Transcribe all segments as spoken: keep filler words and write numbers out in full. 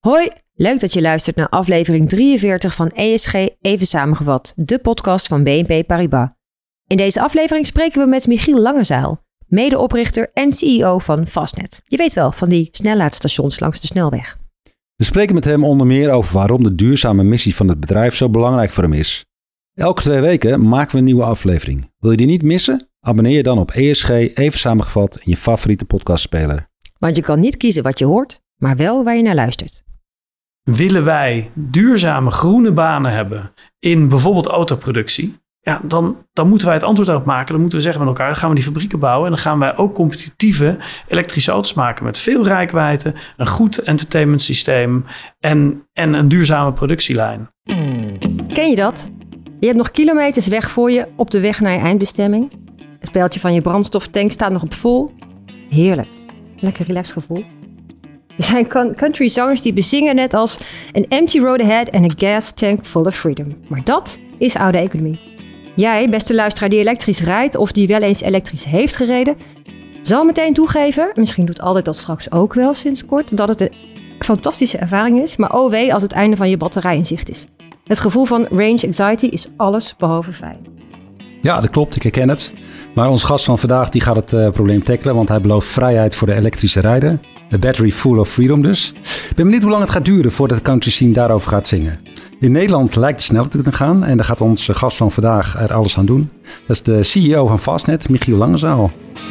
Hoi, leuk dat je luistert naar aflevering drieënveertig van E S G Even Samengevat, de podcast van B N P Paribas. In deze aflevering spreken we met Michiel Langezaal, medeoprichter en C E O van Fastnet. Je weet wel, van die snellaadstations langs de snelweg. We spreken met hem onder meer over waarom de duurzame missie van het bedrijf zo belangrijk voor hem is. Elke twee weken maken we een nieuwe aflevering. Wil je die niet missen? Abonneer je dan op E S G Even Samengevat in je favoriete podcastspeler. Want je kan niet kiezen wat je hoort, maar wel waar je naar luistert. Willen wij duurzame groene banen hebben in bijvoorbeeld autoproductie? Ja, dan, dan moeten wij het antwoord daarop maken. Dan moeten we zeggen met elkaar, dan gaan we die fabrieken bouwen. En dan gaan wij ook competitieve elektrische auto's maken met veel reikwijdte, een goed entertainment systeem en, en een duurzame productielijn. Ken je dat? Je hebt nog kilometers weg voor je op de weg naar je eindbestemming. Het speeltje van je brandstoftank staat nog op vol. Heerlijk. Lekker relaxed gevoel. Er zijn country zangers die bezingen net als an empty road ahead and a gas tank full of freedom. Maar dat is oude economie. Jij, beste luisteraar die elektrisch rijdt of die wel eens elektrisch heeft gereden, zal meteen toegeven, misschien doet altijd dat straks ook wel sinds kort, dat het een fantastische ervaring is, maar oh wee als het einde van je batterij in zicht is. Het gevoel van range anxiety is alles behalve fijn. Ja, dat klopt, ik herken het. Maar onze gast van vandaag die gaat het uh, probleem tackelen, want hij belooft vrijheid voor de elektrische rijder. A battery full of freedom dus. Ik ben benieuwd hoe lang het gaat duren voordat de country scene daarover gaat zingen. In Nederland lijkt het snel te gaan en daar gaat onze gast van vandaag er alles aan doen. Dat is de C E O van Fastnet, Michiel Langezaal.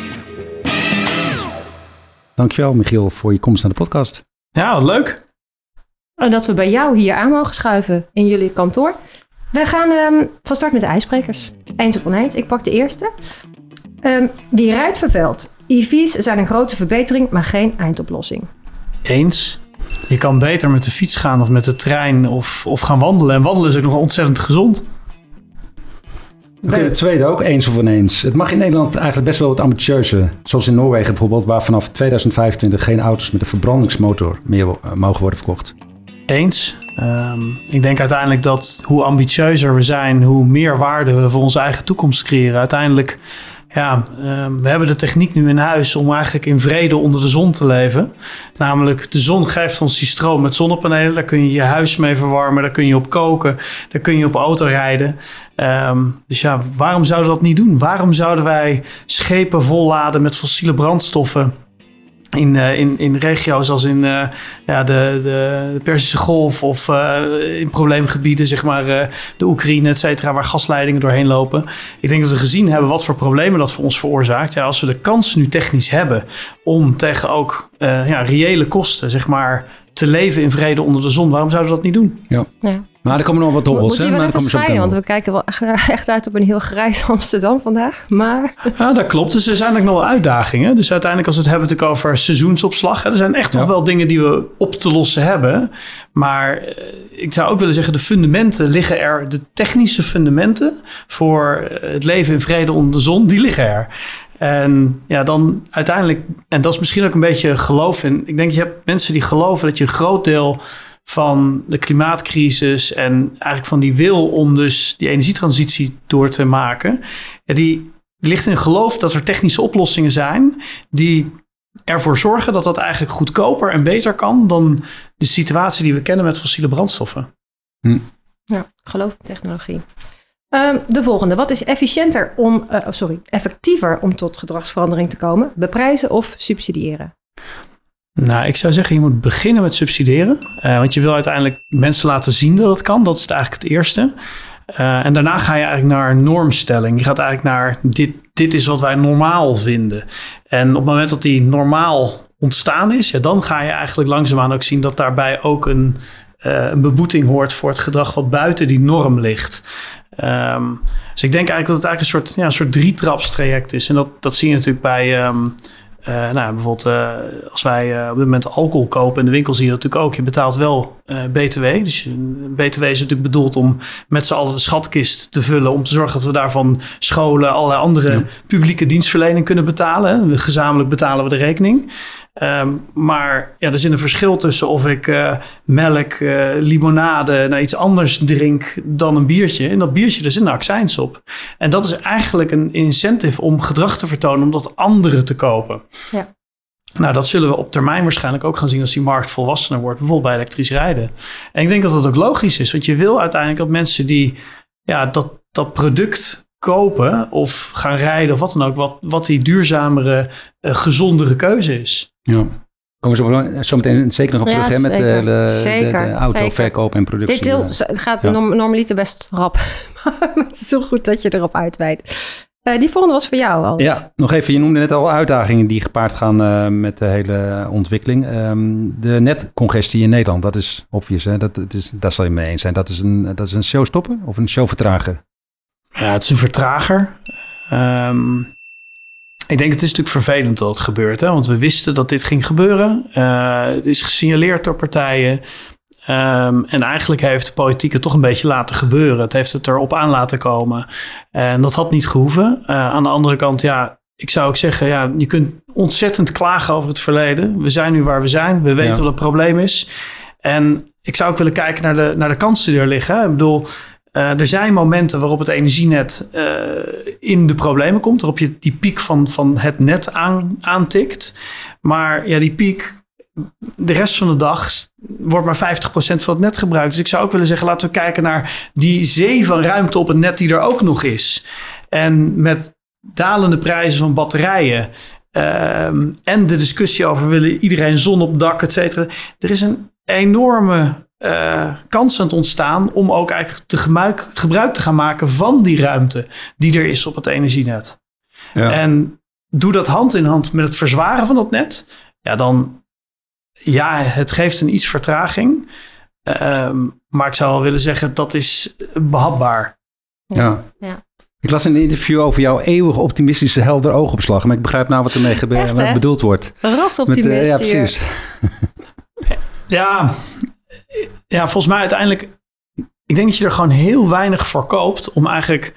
Dankjewel Michiel voor je komst naar de podcast. Ja, wat leuk. En dat we bij jou hier aan mogen schuiven in jullie kantoor. We gaan um, van start met de ijsbrekers. Eens of oneens, ik pak de eerste. Um, wie rijdt vervuilt. E V's zijn een grote verbetering, maar geen eindoplossing. Eens. Je kan beter met de fiets gaan of met de trein of, of gaan wandelen. En wandelen is ook nog ontzettend gezond. Oké, okay, de tweede ook, eens of oneens. Het mag in Nederland eigenlijk best wel wat ambitieuzer. Zoals in Noorwegen bijvoorbeeld, waar vanaf tweeduizend vijfentwintig geen auto's met een verbrandingsmotor meer uh, mogen worden verkocht. Eens. Um, ik denk uiteindelijk dat hoe ambitieuzer we zijn, hoe meer waarde we voor onze eigen toekomst creëren. Uiteindelijk, ja, um, we hebben de techniek nu in huis om eigenlijk in vrede onder de zon te leven. Namelijk, de zon geeft ons die stroom met zonnepanelen. Daar kun je je huis mee verwarmen, daar kun je op koken, daar kun je op auto rijden. Um, dus ja, waarom zouden we dat niet doen? Waarom zouden wij schepen volladen met fossiele brandstoffen In, uh, in, in regio's als in uh, ja, de, de, de Perzische Golf of uh, in probleemgebieden, zeg maar uh, de Oekraïne, et cetera, waar gasleidingen doorheen lopen. Ik denk dat we gezien hebben wat voor problemen dat voor ons veroorzaakt. Ja, als we de kans nu technisch hebben om tegen ook uh, ja, reële kosten, zeg maar, te leven in vrede onder de zon, waarom zouden we dat niet doen? Ja. Ja. Maar er komen nog wat hobbels. Moet je wel even schijnen, want we kijken wel echt uit op een heel grijs Amsterdam vandaag. Maar... Ja, dat klopt. Dus er zijn ook nog wel uitdagingen. Dus uiteindelijk als we het hebben natuurlijk over seizoensopslag. Hè, er zijn echt ja. nog wel dingen die we op te lossen hebben. Maar uh, ik zou ook willen zeggen, de fundamenten liggen er. De technische fundamenten voor het leven in vrede onder de zon, die liggen er. En ja, dan uiteindelijk, en dat is misschien ook een beetje geloof in. Ik denk, je hebt mensen die geloven dat je een groot deel van de klimaatcrisis en eigenlijk van die wil om dus die energietransitie door te maken, ja, die ligt in geloof dat er technische oplossingen zijn die ervoor zorgen dat dat eigenlijk goedkoper en beter kan dan de situatie die we kennen met fossiele brandstoffen. Hm. Ja, geloof in technologie. Um, de volgende. Wat is efficiënter om, uh, sorry, effectiever om tot gedragsverandering te komen? Beprijzen of subsidiëren? Nou, ik zou zeggen, je moet beginnen met subsidiëren. Uh, want je wil uiteindelijk mensen laten zien dat het kan. Dat is eigenlijk het eerste. Uh, en daarna ga je eigenlijk naar normstelling. Je gaat eigenlijk naar dit, dit is wat wij normaal vinden. En op het moment dat die normaal ontstaan is, ja, dan ga je eigenlijk langzaamaan ook zien dat daarbij ook een, uh, een beboeting hoort voor het gedrag wat buiten die norm ligt. Um, dus ik denk eigenlijk dat het eigenlijk een soort, ja, een soort drietrapstraject is. En dat, dat zie je natuurlijk bij Um, Uh, nou, bijvoorbeeld uh, als wij uh, op dit moment alcohol kopen in de winkel, zie je dat natuurlijk ook. Je betaalt wel uh, B T W. Dus B T W is natuurlijk bedoeld om met z'n allen de schatkist te vullen. Om te zorgen dat we daarvan scholen, allerlei andere ja. publieke dienstverlening kunnen betalen. Hè. Gezamenlijk betalen we de rekening. Um, maar ja, er zit een verschil tussen of ik uh, melk, uh, limonade, nou, iets anders drink dan een biertje. En dat biertje, daar zit een accijns op. En dat is eigenlijk een incentive om gedrag te vertonen om dat anderen te kopen. Ja. Nou, dat zullen we op termijn waarschijnlijk ook gaan zien als die markt volwassener wordt. Bijvoorbeeld bij elektrisch rijden. En ik denk dat dat ook logisch is. Want je wil uiteindelijk dat mensen die ja, dat, dat product kopen of gaan rijden of wat dan ook. Wat, wat die duurzamere, uh, gezondere keuze is. Ja. Komen we zo meteen zeker nog op ja, terug hè, met zeker. de, de, zeker, de, de autoverkoop en productie. Dit deel gaat ja. normaliter best rap. Het is zo goed dat je erop uitweidt. Uh, die volgende was voor jou al. Ja, nog even. Je noemde net al uitdagingen die gepaard gaan uh, met de hele ontwikkeling. Um, de netcongestie in Nederland, dat is obvious. Hè? Dat, het is, daar zal je mee eens zijn. Dat is een, dat is een showstopper of een showvertrager? Ja, het is een vertrager. Um, ik denk het is natuurlijk vervelend dat het gebeurt. Hè? Want we wisten dat dit ging gebeuren. Uh, het is gesignaleerd door partijen. Um, en eigenlijk heeft de politiek het toch een beetje laten gebeuren. Het heeft het erop aan laten komen. En dat had niet gehoeven. Uh, aan de andere kant, ja, ik zou ook zeggen, ja, je kunt ontzettend klagen over het verleden. We zijn nu waar we zijn. We weten ja. wat het probleem is. En ik zou ook willen kijken naar de, naar de kansen die er liggen. Ik bedoel, uh, er zijn momenten waarop het energienet uh, in de problemen komt. Waarop je die piek van, van het net aan, aantikt. Maar ja, die piek, de rest van de dag wordt maar vijftig procent van het net gebruikt. Dus ik zou ook willen zeggen, laten we kijken naar die zee van ruimte op het net die er ook nog is. En met dalende prijzen van batterijen um, en de discussie over willen iedereen zon op dak, et cetera. Er is een enorme uh, kans aan het ontstaan om ook eigenlijk te gebruik, gebruik te gaan maken van die ruimte die er is op het energienet. Ja. En doe dat hand in hand met het verzwaren van dat net. Ja, dan ja, het geeft een iets vertraging. Um, maar ik zou wel willen zeggen, dat is behapbaar. Ja. ja. Ik las in een interview over jouw eeuwig optimistische helder oogopslag. Maar ik begrijp nou wat ermee gebe- Echt, bedoeld wordt. Rasoptimist uh, ja, precies. ja, ja, volgens mij uiteindelijk, ik denk dat je er gewoon heel weinig voor koopt om eigenlijk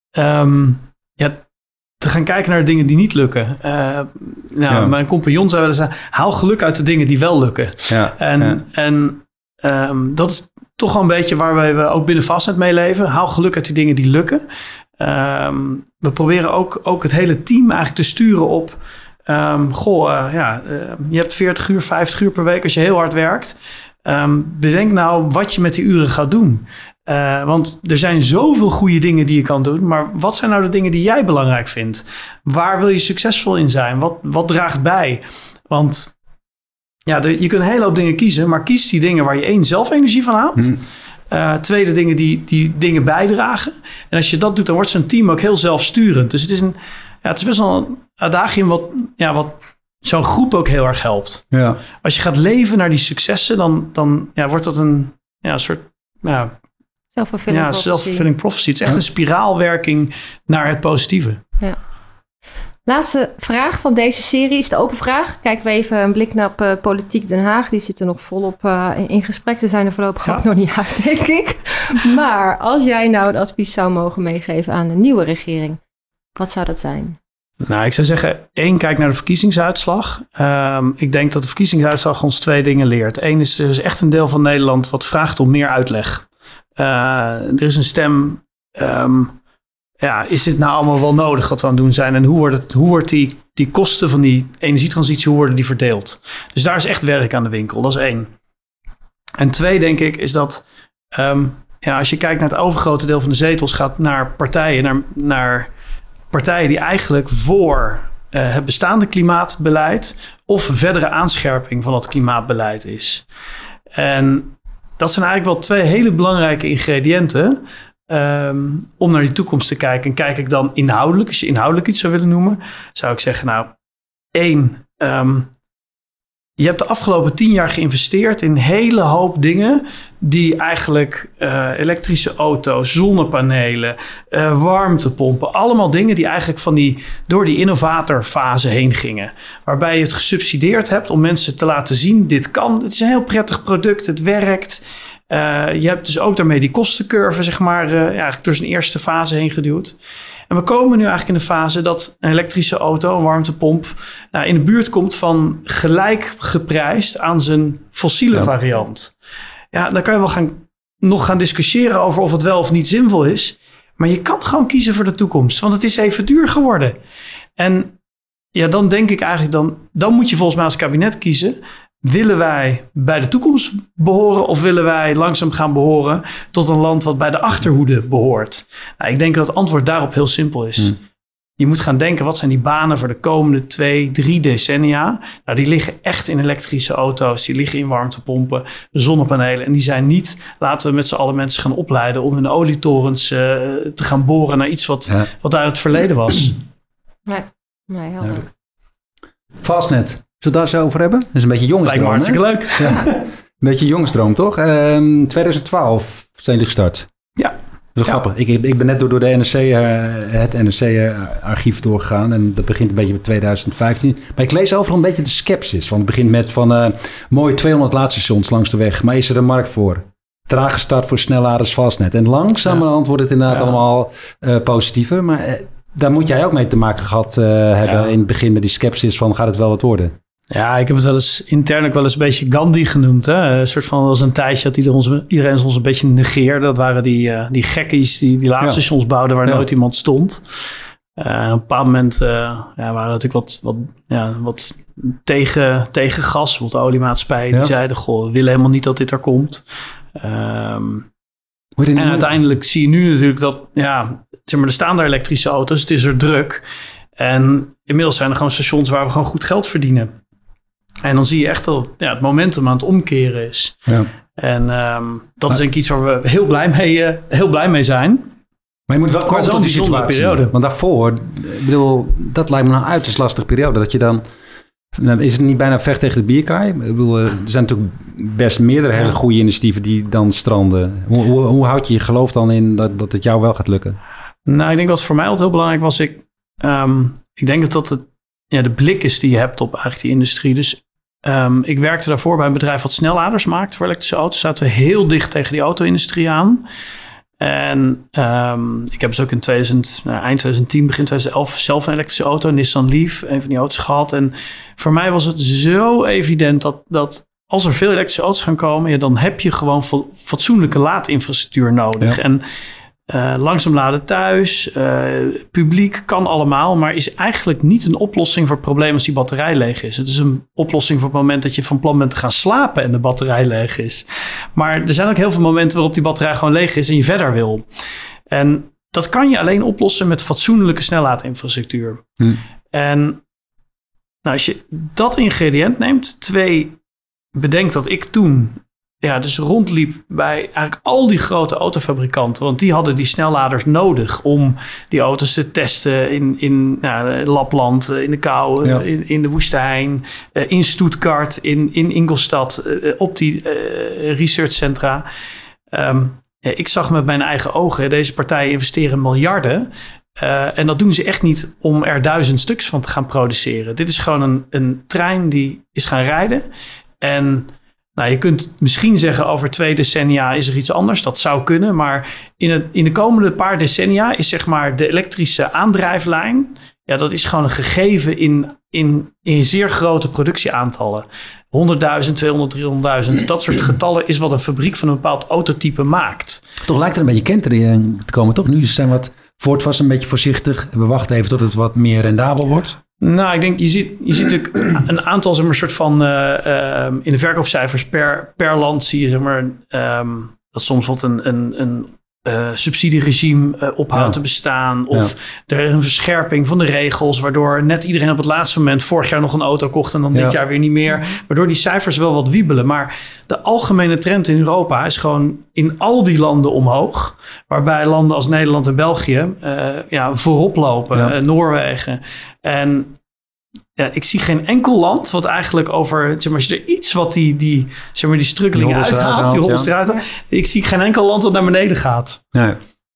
um, ja, te gaan kijken naar de dingen die niet lukken. Uh, nou, ja. Mijn compagnon zou willen zeggen, haal geluk uit de dingen die wel lukken. Ja, en ja. en um, dat is toch wel een beetje waar wij we ook binnen Fastnet mee leven. Haal geluk uit die dingen die lukken. Um, we proberen ook, ook het hele team eigenlijk te sturen op Um, goh, uh, ja, uh, je hebt veertig uur, vijftig uur per week als je heel hard werkt. Um, bedenk nou wat je met die uren gaat doen. Uh, want er zijn zoveel goede dingen die je kan doen. Maar wat zijn nou de dingen die jij belangrijk vindt? Waar wil je succesvol in zijn? Wat, wat draagt bij? Want ja, de, je kunt een hele hoop dingen kiezen. Maar kies die dingen waar je één zelf energie van haalt. Hmm. Uh, tweede dingen die, die dingen bijdragen. En als je dat doet, dan wordt zo'n team ook heel zelfsturend. Dus het is, een, ja, het is best wel een adagium wat, ja, wat zo'n groep ook heel erg helpt. Ja. Als je gaat leven naar die successen, dan, dan ja, wordt dat een ja, soort ja, self-fulfilling ja, prophecy. self-fulfilling prophecy. Het is echt een spiraalwerking naar het positieve. Ja. Laatste vraag van deze serie is de open vraag. Kijken we even een blik naar uh, Politiek Den Haag. Die zitten nog volop uh, in gesprek. Ze zijn er voorlopig ja. ook nog niet uit, denk ik. Maar als jij nou het advies zou mogen meegeven aan een nieuwe regering, wat zou dat zijn? Nou, ik zou zeggen, één, kijk naar de verkiezingsuitslag. Um, ik denk dat de verkiezingsuitslag ons twee dingen leert. Eén is, er is echt een deel van Nederland wat vraagt om meer uitleg. Uh, er is een stem... Um, Ja, is dit nou allemaal wel nodig wat we aan het doen zijn? En hoe wordt, het, hoe wordt die, die kosten van die energietransitie, hoe worden die verdeeld? Dus daar is echt werk aan de winkel. Dat is één. En twee, denk ik, is dat um, ja, als je kijkt naar het overgrote deel van de zetels, gaat naar partijen, naar, naar partijen die eigenlijk voor uh, het bestaande klimaatbeleid of verdere aanscherping van dat klimaatbeleid is. En dat zijn eigenlijk wel twee hele belangrijke ingrediënten. Um, om naar die toekomst te kijken. En kijk ik dan inhoudelijk, als je inhoudelijk iets zou willen noemen, zou ik zeggen, nou, één, um, je hebt de afgelopen tien jaar geïnvesteerd in een hele hoop dingen die eigenlijk uh, elektrische auto's, zonnepanelen, uh, warmtepompen, allemaal dingen die eigenlijk van die, door die innovatorfase heen gingen. Waarbij je het gesubsidieerd hebt om mensen te laten zien, dit kan, het is een heel prettig product, het werkt. Uh, je hebt dus ook daarmee die kostencurve, zeg maar, uh, ja, eigenlijk door zijn eerste fase heen geduwd. En we komen nu eigenlijk in de fase dat een elektrische auto, een warmtepomp, nou, in de buurt komt van gelijk geprijsd aan zijn fossiele ja. variant. Ja, dan kan je wel gaan, nog gaan discussiëren over of het wel of niet zinvol is. Maar je kan gewoon kiezen voor de toekomst, want het is even duur geworden. En ja, dan denk ik eigenlijk, dan, dan moet je volgens mij als kabinet kiezen. Willen wij bij de toekomst behoren of willen wij langzaam gaan behoren tot een land wat bij de achterhoede behoort? Nou, ik denk dat het antwoord daarop heel simpel is. Hmm. Je moet gaan denken, wat zijn die banen voor de komende twee, drie decennia? Nou, die liggen echt in elektrische auto's, die liggen in warmtepompen, zonnepanelen. En die zijn niet, laten we met z'n allen mensen gaan opleiden om hun olietorens uh, te gaan boren naar iets wat, ja. wat uit het verleden was. Nee, nee helder. Fastnet, zullen we het daar zo over hebben? Dat is een beetje jongensdroom. Lijkt me hartstikke leuk. Ja. Een beetje jongensdroom, toch? Um, twintig twaalf zijn die gestart. Ja. Dat is ja. grappig. Ik, ik ben net door, door de N R C, uh, het N R C-archief doorgegaan. En dat begint een beetje met twintig vijftien. Maar ik lees overal een beetje de scepsis. Want het begint met van uh, mooie tweehonderd laadstations langs de weg. Maar is er een markt voor? Trage start voor snelladers Fastnet. En langzamerhand ja. wordt het inderdaad ja. allemaal uh, positiever. Maar uh, daar moet jij ook mee te maken gehad uh, hebben ja. in het begin met die scepsis van gaat het wel wat worden? Ja, ik heb het wel eens intern ook wel eens een beetje Gandhi genoemd. Hè? Een soort van, was een tijdje dat iedereen ons, iedereen ons een beetje negeerde. Dat waren die, uh, die gekkies die die laadstations ja. bouwden waar ja. nooit iemand stond. Uh, en op een bepaald moment uh, ja, waren natuurlijk wat, wat, ja, wat tegen, tegen gas. Bijvoorbeeld de oliemaatschappijen ja. die zeiden, goh, we willen helemaal niet dat dit er komt. Um, en uiteindelijk zie je nu natuurlijk dat, ja, zeg maar, er staan daar elektrische auto's. Het is er druk. En inmiddels zijn er gewoon stations waar we gewoon goed geld verdienen. En dan zie je echt dat ja, het momentum aan het omkeren is. Ja. En um, dat is denk ik iets waar we heel blij mee, uh, heel blij mee zijn. Maar je moet wel komen tot die situatie. Periode. Want daarvoor, ik bedoel, dat lijkt me een uiterst lastige periode. Dat je dan, is het niet bijna vecht tegen de bierkaai? Ik bedoel, er zijn natuurlijk best meerdere hele goede initiatieven die dan stranden. Hoe, hoe, hoe houd je je geloof dan in dat, dat het jou wel gaat lukken? Nou, ik denk wat voor mij altijd heel belangrijk was. Ik, um, ik denk dat dat het, ja, de blik is die je hebt op eigenlijk die industrie. Dus Um, ik werkte daarvoor bij een bedrijf wat snelladers maakt voor elektrische auto's. Zaten we heel dicht tegen die auto-industrie aan. En um, ik heb dus ook in twintig, nou, eind twintig tien, begin twintig elf zelf een elektrische auto, een Nissan Leaf, een van die auto's gehad. En voor mij was het zo evident dat, dat als er veel elektrische auto's gaan komen, ja, dan heb je gewoon fatsoenlijke laadinfrastructuur nodig. Ja. En Uh, langzaam laden thuis, uh, publiek kan allemaal, maar is eigenlijk niet een oplossing voor het probleem als die batterij leeg is. Het is een oplossing voor het moment dat je van plan bent te gaan slapen en de batterij leeg is. Maar er zijn ook heel veel momenten waarop die batterij gewoon leeg is en je verder wil. En dat kan je alleen oplossen met fatsoenlijke snellaadinfrastructuur. Hm. En nou, als je dat ingrediënt neemt, twee, bedenk dat ik toen ja, dus rondliep bij eigenlijk al die grote autofabrikanten. Want die hadden die snelladers nodig om die auto's te testen in, in nou, Lapland, in de kou, ja. in, in de woestijn, in Stuttgart, in, in Ingolstadt, op die uh, researchcentra. Um, ja, ik zag met mijn eigen ogen, deze partijen investeren miljarden. Uh, en dat doen ze echt niet om er duizend stuks van te gaan produceren. Dit is gewoon een, een trein die is gaan rijden. En nou, je kunt misschien zeggen over twee decennia is er iets anders. Dat zou kunnen. Maar in, het, in de komende paar decennia is zeg maar de elektrische aandrijflijn. Ja, dat is gewoon een gegeven in, in, in zeer grote productieaantallen. honderdduizend, tweehonderd, driehonderdduizend. Dat soort getallen is wat een fabriek van een bepaald autotype maakt. Toch lijkt er een beetje kentering te komen, toch? Nu zijn wat Ford was een beetje voorzichtig. We wachten even tot het wat meer rendabel wordt. Nou, ik denk, je ziet, je ziet natuurlijk een aantal, zeg maar, soort van, uh, uh, in de verkoopcijfers per, per land zie je, zeg maar, um, dat soms wat een, een, een uh, subsidieregime uh, ophoudt ja. te bestaan. Of ja. er is een verscherping van de regels, waardoor net iedereen op het laatste moment vorig jaar nog een auto kocht en dan ja. dit jaar weer niet meer. Waardoor die cijfers wel wat wiebelen. Maar de algemene trend in Europa is gewoon in al die landen omhoog. Waarbij landen als Nederland en België uh, ja, voorop lopen. Ja. Uh, Noorwegen. En ja, ik zie geen enkel land wat eigenlijk over, zeg maar, als je er iets wat die, die, zeg maar, die struggelingen uithaalt, die hobbels eruit haalt. Ja. Ik zie geen enkel land wat naar beneden gaat. Nee.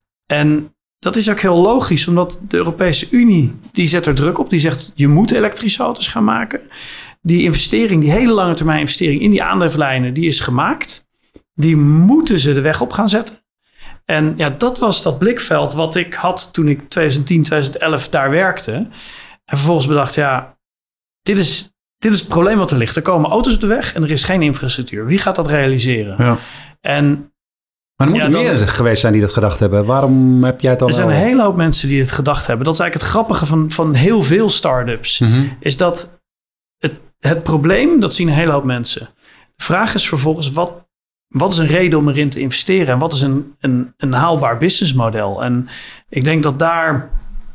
En dat is ook heel logisch, omdat de Europese Unie, die zet er druk op. Die zegt, je moet elektrische auto's gaan maken. Die investering, die hele lange termijn investering in die aandrijflijnen, die is gemaakt. Die moeten ze de weg op gaan zetten. En ja, dat was dat blikveld wat ik had toen ik twintig tien, twintig elf daar werkte. En vervolgens bedacht, ja, dit is, dit is het probleem wat er ligt. Er komen auto's op de weg en er is geen infrastructuur. Wie gaat dat realiseren? Ja. En Maar er moeten Ja, dan- meer geweest zijn die dat gedacht hebben. Waarom heb jij het al Er zijn wel? een hele hoop mensen die het gedacht hebben. Dat is eigenlijk het grappige van, van heel veel start-ups. Mhm. Is dat het, het probleem, dat zien een hele hoop mensen. De vraag is vervolgens, wat, wat is een reden om erin te investeren? En wat is een, een, een haalbaar businessmodel? En ik denk dat daar...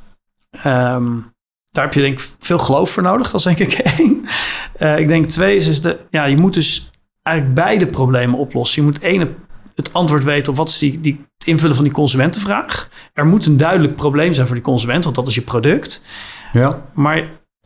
ehm, daar heb je denk ik veel geloof voor nodig. Dat is denk ik één. Uh, ik denk twee is, is de, ja, je moet dus eigenlijk beide problemen oplossen. Je moet één, het antwoord weten op wat is die, die, het invullen van die consumentenvraag. Er moet een duidelijk probleem zijn voor die consument, want dat is je product. Ja. Maar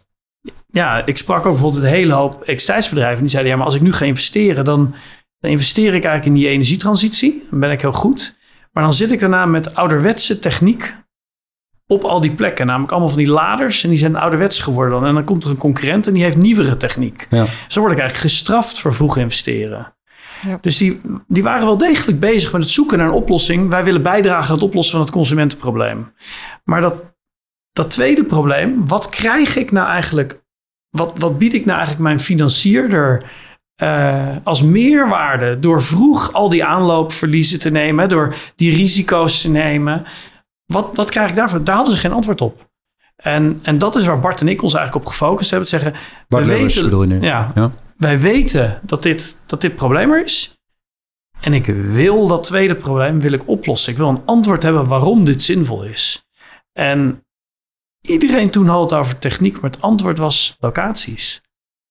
ja, ik sprak ook bijvoorbeeld een hele hoop elektriciteitsbedrijven. Die zeiden, ja, maar als ik nu ga investeren, dan, dan investeer ik eigenlijk in die energietransitie. Dan ben ik heel goed. Maar dan zit ik daarna met ouderwetse techniek op al die plekken. Namelijk allemaal van die laders. En die zijn ouderwets geworden. Dan. En dan komt er een concurrent en die heeft nieuwere techniek. Ja. Zo word ik eigenlijk gestraft voor vroeg investeren. Ja. Dus die, die waren wel degelijk bezig met het zoeken naar een oplossing. Wij willen bijdragen aan het oplossen van het consumentenprobleem. Maar dat, dat tweede probleem, wat krijg ik nou eigenlijk? Wat, wat bied ik nou eigenlijk mijn financierder uh, als meerwaarde? Door vroeg al die aanloopverliezen te nemen. Door die risico's te nemen. Wat, wat krijg ik daarvoor? Daar hadden ze geen antwoord op. En, en dat is waar Bart en ik ons eigenlijk op gefocust hebben. Te zeggen, Bart we Lewis weten, bedoel je nu? Ja, Ja. wij weten dat dit, dat dit probleem er is. En ik wil dat tweede probleem wil ik oplossen. Ik wil een antwoord hebben waarom dit zinvol is. En iedereen toen had het over techniek, maar het antwoord was locaties.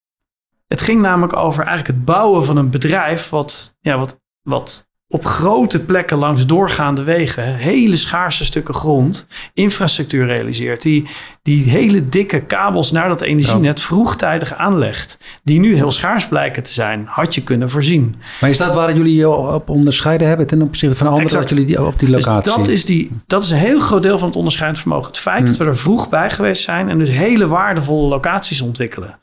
Het ging namelijk over eigenlijk het bouwen van een bedrijf wat, ja, wat, wat op grote plekken langs doorgaande wegen, hele schaarse stukken grond, infrastructuur realiseert. Die, die hele dikke kabels naar dat energienet vroegtijdig aanlegt. Die nu heel schaars blijken te zijn. Had je kunnen voorzien. Maar is dat waar jullie je op onderscheiden hebben ten opzichte van anderen? Exact. Dat jullie die, op die locatie? Dus dat is, die, dat is een heel groot deel van het onderscheidend vermogen. Het feit Hmm. dat we er vroeg bij geweest zijn en dus hele waardevolle locaties ontwikkelen.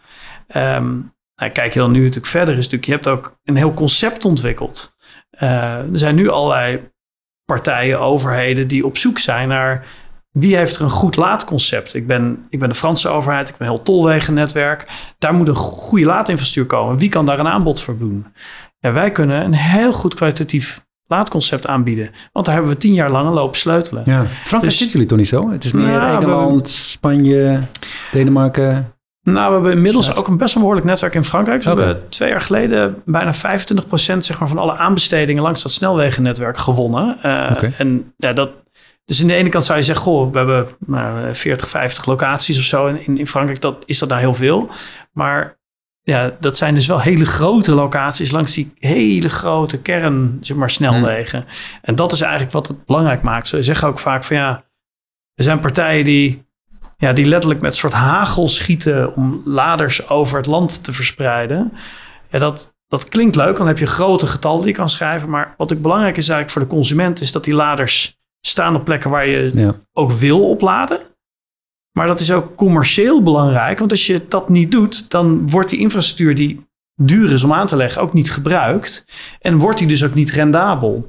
Um, nou, kijk je dan nu natuurlijk verder, is natuurlijk, je hebt ook een heel concept ontwikkeld. Uh, er zijn nu allerlei partijen, overheden die op zoek zijn naar wie heeft er een goed laadconcept. Ik ben, ik ben de Franse overheid, ik ben een heel tolwegennetwerk. Daar moet een goede laadinfrastructuur komen. Wie kan daar een aanbod voor doen? En wij kunnen een heel goed kwalitatief laadconcept aanbieden. Want daar hebben we tien jaar lang een lopen sleutelen. Ja. Frankrijk Dus- zitten jullie toch niet zo? Het is meer Nou, we Engeland, Spanje, Denemarken. Nou, we hebben inmiddels Ja. ook een best wel behoorlijk netwerk in Frankrijk. Dus Oké. we hebben twee jaar geleden bijna vijfentwintig procent zeg maar, van alle aanbestedingen langs dat snelwegennetwerk gewonnen. Uh, Oké. En ja, dat, dus aan de ene kant zou je zeggen, goh, we hebben nou, veertig, vijftig locaties of zo in, in Frankrijk. Dat, is dat nou heel veel? Maar ja, dat zijn dus wel hele grote locaties langs die hele grote kern, zeg maar, snelwegen. Hmm. En dat is eigenlijk wat het belangrijk maakt. Ze zeggen ook vaak van ja, er zijn partijen die Ja, die letterlijk met een soort hagel schieten om laders over het land te verspreiden. Ja, dat, dat klinkt leuk, dan heb je grote getallen die je kan schrijven. Maar wat ook belangrijk is eigenlijk voor de consument, is dat die laders staan op plekken waar je Ja. ook wil opladen. Maar dat is ook commercieel belangrijk. Want als je dat niet doet, dan wordt die infrastructuur die duur is om aan te leggen ook niet gebruikt. En wordt die dus ook niet rendabel.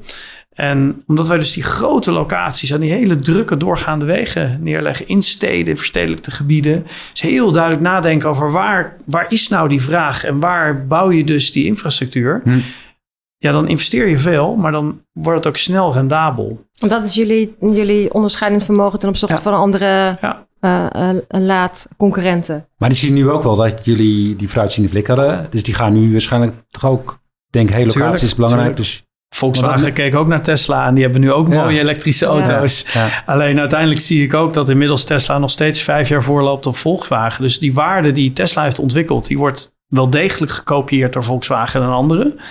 En omdat wij dus die grote locaties aan die hele drukke doorgaande wegen neerleggen in steden, in verstedelijkte gebieden, is heel duidelijk nadenken over waar, waar is nou die vraag en waar bouw je dus die infrastructuur. Hm. Ja, dan investeer je veel, maar dan wordt het ook snel rendabel. Want dat is jullie, jullie onderscheidend vermogen ten opzichte Ja. van andere Ja. uh, uh, laadconcurrenten. Maar die zien nu ook wel dat jullie die vooruitziende blik hadden. Dus die gaan nu waarschijnlijk toch ook, denk ik, hey, locatie Tuurlijk, is belangrijk. tuurlijk. Dus Volkswagen Maar keek ook naar Tesla en die hebben nu ook Ja. mooie elektrische auto's. ja. Alleen uiteindelijk zie ik ook dat inmiddels Tesla nog steeds vijf jaar voorloopt op Volkswagen. Dus die waarde die Tesla heeft ontwikkeld, die wordt wel degelijk gekopieerd door Volkswagen en anderen.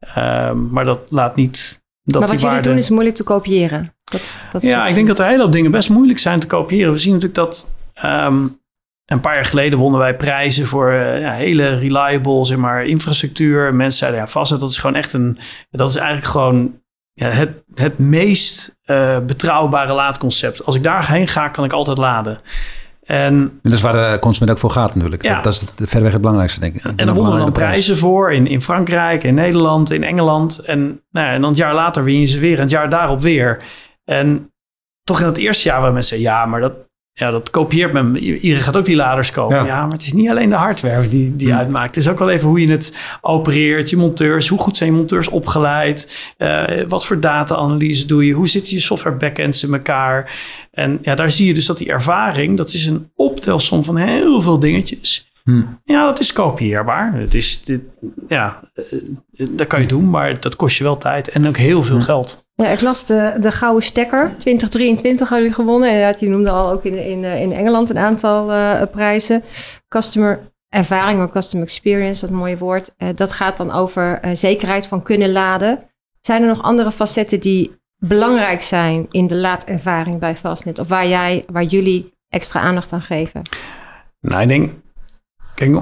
Um, maar dat laat niet dat maar wat die jullie waarde... doen is moeilijk te kopiëren. Dat, dat is- Ja, ik denk dat er een hele hoop dingen best moeilijk zijn te kopiëren. We zien natuurlijk dat um, een paar jaar geleden wonnen wij prijzen voor uh, ja, hele reliable, zeg maar, infrastructuur. Mensen zeiden, ja, vast, dat is gewoon echt een... Dat is eigenlijk gewoon ja, het, het meest uh, betrouwbare laadconcept. Als ik daarheen ga, kan ik altijd laden. En, En dat is waar de consument ook voor gaat natuurlijk. Ja. Dat, dat is het, verreweg het belangrijkste, denk ik. en daar wonnen we dan prijzen voor in, in Frankrijk, in Nederland, in Engeland. En, nou ja, en dan het jaar later win je ze weer en het jaar daarop weer. En toch in het eerste jaar waar mensen zeggen, ja, maar dat... ja, dat kopieert men. Iedereen gaat ook die laders kopen. Ja, ja maar het is niet alleen de hardware die, die hmm. uitmaakt. Het is ook wel even hoe je het opereert. Je monteurs, hoe goed zijn je monteurs opgeleid? Uh, wat voor data-analyse doe je? Hoe zitten je software backends in elkaar? En ja, daar zie je dus dat die ervaring, dat is een optelsom van heel veel dingetjes. Hmm. Ja, dat is kopieerbaar. Het is, dit, ja, dat kan je doen, maar dat kost je wel tijd en ook heel veel hmm. geld. Ja, ik las de, de Gouden Stekker. twintig drieëntwintig hadden jullie gewonnen. Inderdaad, je noemde al ook in, in, in Engeland een aantal uh, prijzen. Customer ervaring, of customer experience, dat mooie woord. Uh, dat gaat dan over uh, zekerheid van kunnen laden. Zijn er nog andere facetten die belangrijk zijn in de laadervaring bij Fastnet? Of waar, jij, waar jullie extra aandacht aan geven? Nou, ik denk... Kijk,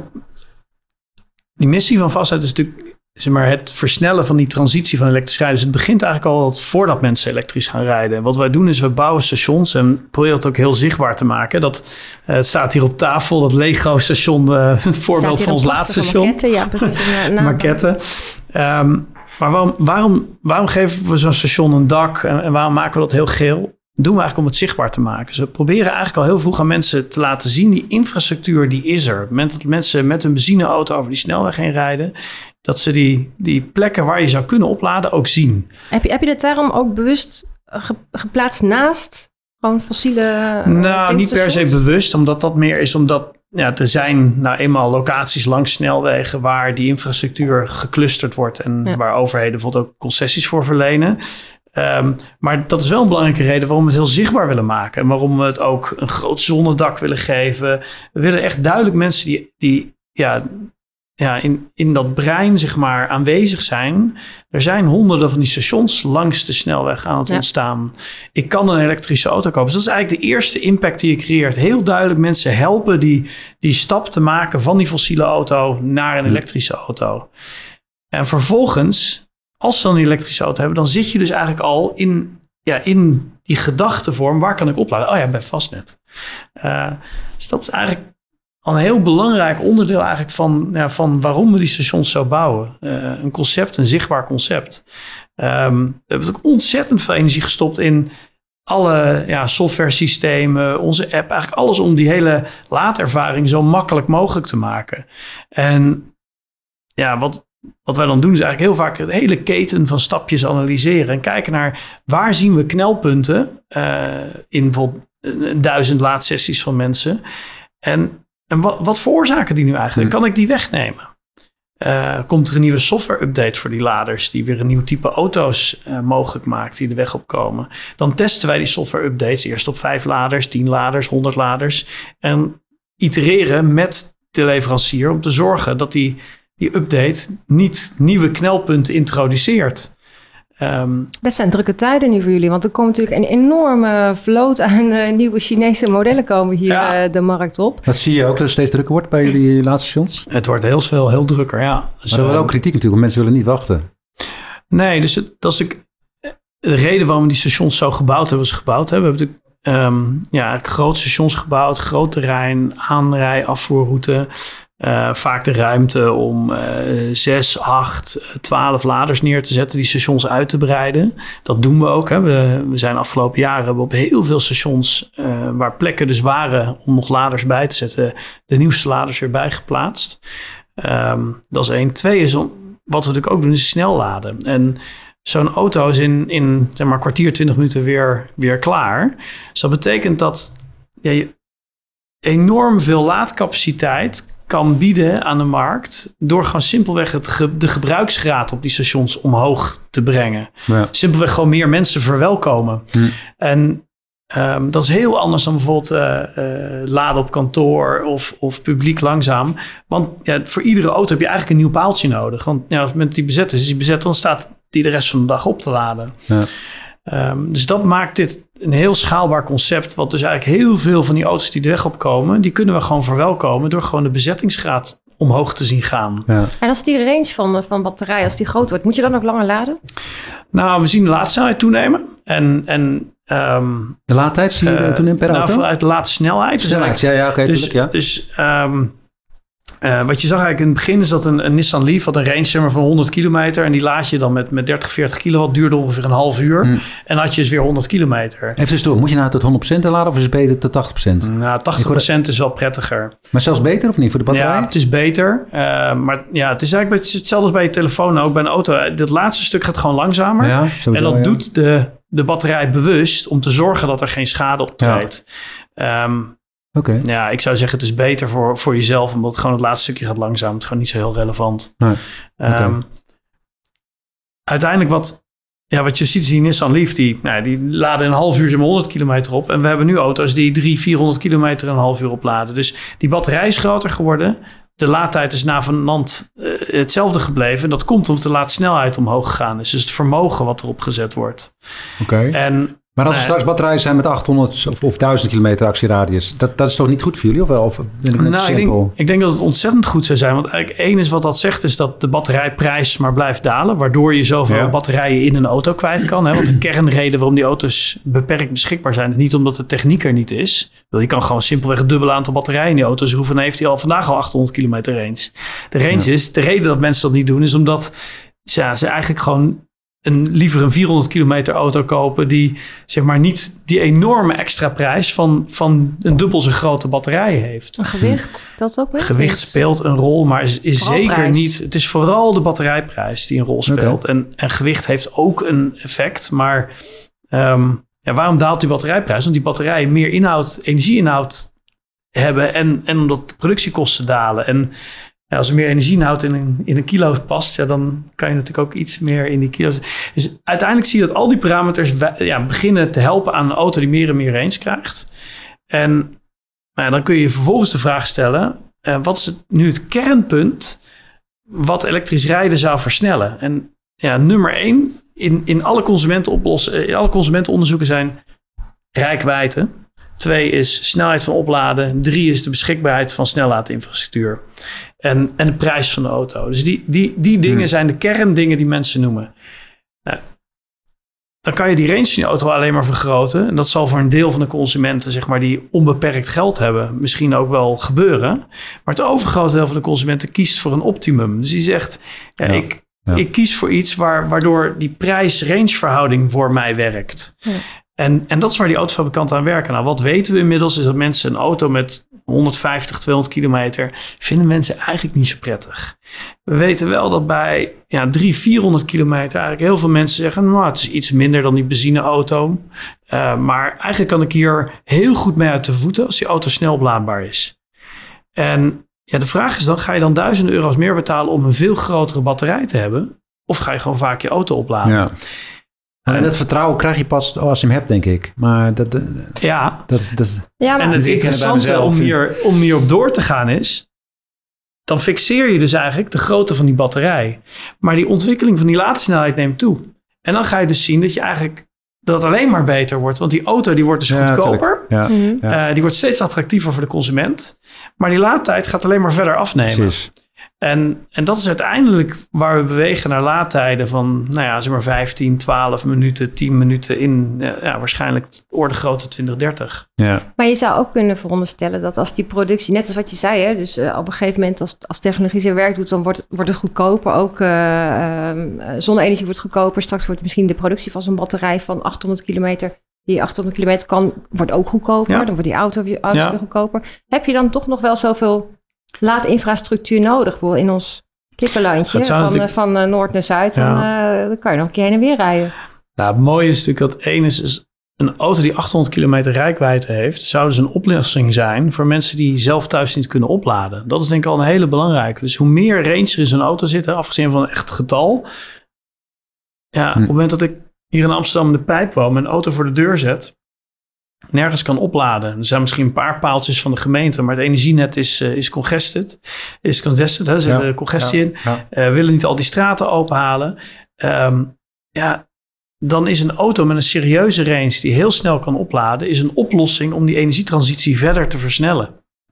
die missie van Fastnet is natuurlijk... zeg maar, het versnellen van die transitie van elektrisch rijden. Dus het begint eigenlijk al voordat mensen elektrisch gaan rijden. Wat wij doen is we bouwen stations en proberen het ook heel zichtbaar te maken. Dat, uh, het staat hier op tafel, dat Lego station, uh, een voorbeeld van ons laatste station. Maquette, ja, precies. Een maquette. Um, maar waarom, waarom, waarom geven we zo'n station een dak en, en waarom maken we dat heel geel? Doen we eigenlijk om het zichtbaar te maken. Dus we proberen eigenlijk al heel vroeg aan mensen te laten zien, die infrastructuur die is er. Dat mensen met een benzineauto over die snelweg heen rijden, dat ze die, die plekken waar je zou kunnen opladen ook zien. Heb je, heb je dat daarom ook bewust ge, geplaatst naast gewoon fossiele uh, Nou, niet per se bewust, omdat dat meer is omdat ja, er zijn nou eenmaal locaties langs snelwegen waar die infrastructuur geclusterd wordt en ja. waar overheden bijvoorbeeld ook concessies voor verlenen. Um, maar dat is wel een belangrijke reden waarom we het heel zichtbaar willen maken. En waarom we het ook een groot zonnedak willen geven. We willen echt duidelijk mensen die, die ja, ja, in, in dat brein zeg maar aanwezig zijn. Er zijn honderden van die stations langs de snelweg aan het ja. ontstaan. Ik kan een elektrische auto kopen. Dus dat is eigenlijk de eerste impact die je creëert. Heel duidelijk mensen helpen die, die stap te maken van die fossiele auto naar een elektrische auto. En vervolgens, als ze dan een elektrische auto hebben, dan zit je dus eigenlijk al in, ja, in die gedachtevorm. Waar kan ik opladen? Oh ja, bij Fastnet. Uh, dus dat is eigenlijk al een heel belangrijk onderdeel eigenlijk van, ja, van waarom we die stations zo bouwen. Uh, een concept, een zichtbaar concept. Um, we hebben ook ontzettend veel energie gestopt in alle ja, software systemen, onze app. Eigenlijk alles om die hele laadervaring zo makkelijk mogelijk te maken. En ja, wat... Wat wij dan doen is eigenlijk heel vaak de hele keten van stapjes analyseren. En kijken naar waar zien we knelpunten uh, in bijvoorbeeld een duizend laadsessies van mensen. En, en wat, wat veroorzaken die nu eigenlijk? Kan ik die wegnemen? Uh, komt er een nieuwe software update voor die laders die weer een nieuw type auto's uh, mogelijk maakt die de weg op komen? Dan testen wij die software updates eerst op vijf laders, tien laders, honderd laders. En itereren met de leverancier om te zorgen dat die die update niet nieuwe knelpunten introduceert. Um, dat zijn drukke tijden nu voor jullie, want er komt natuurlijk een enorme vloot aan uh, nieuwe Chinese modellen komen hier ja. uh, de markt op. Dat zie je ook dat het steeds drukker wordt bij jullie laatste stations? Het wordt heel veel, heel drukker, ja. Dus, maar er wordt ook kritiek natuurlijk, want mensen willen niet wachten. Nee, dus het, dat is de, de reden waarom we die stations zo gebouwd hebben, is gebouwd hebben. We hebben natuurlijk um, ja, grote stations gebouwd, groot terrein, aanrij, afvoerroute. Uh, vaak de ruimte om uh, zes, acht, twaalf laders neer te zetten, die stations uit te breiden. Dat doen we ook. Hè. We, we zijn afgelopen jaren hebben op heel veel stations uh, waar plekken dus waren om nog laders bij te zetten, de nieuwste laders weer bij geplaatst. Um, dat is één. Twee is om, wat we natuurlijk ook doen, is snel laden. En zo'n auto is in, in zeg maar, een kwartier, twintig minuten weer, weer klaar. Dus dat betekent dat ja, je enorm veel laadcapaciteit kan bieden aan de markt door gewoon simpelweg het ge, de gebruiksgraad op die stations omhoog te brengen. Ja. Simpelweg gewoon meer mensen verwelkomen. Hm. En um, dat is heel anders dan bijvoorbeeld uh, uh, laden op kantoor of, of publiek langzaam. Want ja, voor iedere auto heb je eigenlijk een nieuw paaltje nodig. Want ja, als met die bezet is, is die bezet, dan staat die de rest van de dag op te laden. Ja. Um, dus dat maakt dit een heel schaalbaar concept. Wat dus eigenlijk heel veel van die auto's die de weg op komen, die kunnen we gewoon verwelkomen door gewoon de bezettingsgraad omhoog te zien gaan. Ja. En als die range van, van batterij, als die groot wordt, moet je dan ook langer laden? Nou, we zien de laadsnelheid toenemen. En, en, um, de laadtijd zie je uh, toenemen per auto? Nou, uit de laadsnelheid. Snelheid, ja, ja, oké, okay, dus, tuurlijk, ja. Dus um, Uh, wat je zag eigenlijk in het begin is dat een, een Nissan Leaf had een range zeg maar, van honderd kilometer. En die laad je dan met, met dertig, veertig kilowatt. Duurde ongeveer een half uur. Mm. En dan had je dus weer honderd kilometer. Even dus door, moet je nou tot honderd procent laden of is het beter tot tachtig procent? Nou, tachtig procent is wel prettiger. Maar zelfs beter of niet voor de batterij? Ja, het is beter. Uh, maar ja, het is eigenlijk hetzelfde als bij je telefoon ook bij een auto. Dat laatste stuk gaat gewoon langzamer. Ja, sowieso, en dat ja. doet de, de batterij bewust om te zorgen dat er geen schade optreedt. Ja. Um, Okay. Ja, ik zou zeggen het is beter voor, voor jezelf, omdat het gewoon het laatste stukje gaat langzaam. Het is gewoon niet zo heel relevant. Nee. Okay. Um, uiteindelijk wat, ja, wat je ziet is die Nissan Leaf, die, nou, die laden een half uur honderd kilometer op. En we hebben nu auto's die drie, vierhonderd kilometer een half uur opladen. Dus die batterij is groter geworden. De laadtijd is navenant uh, hetzelfde gebleven. En dat komt omdat de laadsnelheid omhoog gegaan is. Dus het vermogen wat erop gezet wordt. Oké. Okay. En Maar als er straks batterijen zijn met achthonderd of, of duizend kilometer actieradius, dat, dat is toch niet goed voor jullie? Of wel? Of ben ik net nou, ik denk, ik denk dat het ontzettend goed zou zijn. Want eigenlijk één is wat dat zegt, is dat de batterijprijs maar blijft dalen. Waardoor je zoveel ja. batterijen in een auto kwijt kan. Hè? Want de kernreden waarom die auto's beperkt beschikbaar zijn, is niet omdat de techniek er niet is. Je kan gewoon simpelweg een dubbel aantal batterijen in die auto's roeven. En heeft hij al vandaag al achthonderd kilometer range. De range ja. is, de reden dat mensen dat niet doen, is omdat ja, ze eigenlijk gewoon een, liever een vierhonderd kilometer auto kopen die zeg maar niet die enorme extra prijs van, van een dubbel zo grote batterij heeft. Een gewicht, dat ook weer? Gewicht speelt een rol, maar is, is zeker prijs. niet. Het is vooral de batterijprijs die een rol speelt. Okay. En, en gewicht heeft ook een effect, maar um, ja, waarom daalt die batterijprijs? Want die batterijen meer inhoud, energieinhoud hebben en, en omdat de productiekosten dalen. En ja, als er meer energieinhoud in een, in een kilo past, ja, dan kan je natuurlijk ook iets meer in die kilo's. Dus uiteindelijk zie je dat al die parameters ja, beginnen te helpen aan een auto die meer en meer range krijgt. En nou ja, dan kun je vervolgens de vraag stellen, uh, wat is het, nu het kernpunt wat elektrisch rijden zou versnellen? En ja, nummer één, in, in, alle consumentenoplossen, in alle consumentenonderzoeken zijn reikwijdte. Twee is snelheid van opladen. Drie is de beschikbaarheid van snellaadinfrastructuur. En, en de prijs van de auto. Dus die, die, die dingen hmm. zijn de kerndingen die mensen noemen. Nou, dan kan je die range van je auto alleen maar vergroten. En dat zal voor een deel van de consumenten, zeg maar, die onbeperkt geld hebben, misschien ook wel gebeuren. Maar het overgrote deel van de consumenten kiest voor een optimum. Dus die zegt, ja, ja, ik, ja. ik kies voor iets waar, waardoor die prijs-range verhouding voor mij werkt. Ja. En, en dat is waar die autofabrikanten aan werken. Nou, wat weten we inmiddels is dat mensen een auto met honderdvijftig, tweehonderd kilometer vinden mensen eigenlijk niet zo prettig. We weten wel dat bij ja, driehonderd, vierhonderd kilometer eigenlijk heel veel mensen zeggen, nou, het is iets minder dan die benzineauto. Uh, maar eigenlijk kan ik hier heel goed mee uit de voeten als die auto snel oplaadbaar is. En ja, de vraag is dan, ga je dan duizenden euro's meer betalen om een veel grotere batterij te hebben? Of ga je gewoon vaak je auto opladen? Ja. En dat vertrouwen krijg je pas als je hem hebt, denk ik. Maar dat, dat, ja. dat is... Dat is ja, maar en het interessante om hier, om hier op door te gaan is, dan fixeer je dus eigenlijk de grootte van die batterij. Maar die ontwikkeling van die laadsnelheid neemt toe. En dan ga je dus zien dat je eigenlijk dat het alleen maar beter wordt. Want die auto die wordt dus ja, goedkoper. Ja, mm-hmm. uh, die wordt steeds attractiever voor de consument. Maar die laadtijd gaat alleen maar verder afnemen. Precies. En, en dat is uiteindelijk waar we bewegen naar laadtijden van, nou ja, zeg maar vijftien, twaalf minuten, tien minuten in, ja, waarschijnlijk orde grootte twintig, dertig. Ja. Maar je zou ook kunnen veronderstellen dat als die productie, net als wat je zei, hè, dus uh, op een gegeven moment als, als technologie zijn werk doet, dan wordt, wordt het goedkoper. Ook uh, uh, zonne-energie wordt goedkoper. Straks wordt misschien de productie van zo'n batterij van achthonderd kilometer, die achthonderd kilometer kan, wordt ook goedkoper. Ja. Dan wordt die auto weer, auto ja. weer goedkoper. Heb je dan toch nog wel zoveel laadinfrastructuur nodig? In ons kikkerlandje van, natuurlijk... van uh, noord naar zuid. Ja. Dan, uh, dan kan je nog een keer heen en weer rijden. Nou, het mooie is natuurlijk dat één is, is een auto die achthonderd kilometer reikwijdte heeft, zou dus een oplossing zijn voor mensen die zelf thuis niet kunnen opladen. Dat is denk ik al een hele belangrijke. Dus hoe meer range er in zo'n auto zit, afgezien van een echt getal. Ja, hm. Op het moment dat ik hier in Amsterdam in de pijp woon, mijn auto voor de deur zet, nergens kan opladen. Er zijn misschien een paar paaltjes van de gemeente, maar het energienet is, uh, is congested. Is congested, hè? Er zit ja, congestie ja, in. Ja. Uh, willen niet al die straten openhalen. Um, ja, dan is een auto met een serieuze range die heel snel kan opladen, is een oplossing om die energietransitie verder te versnellen.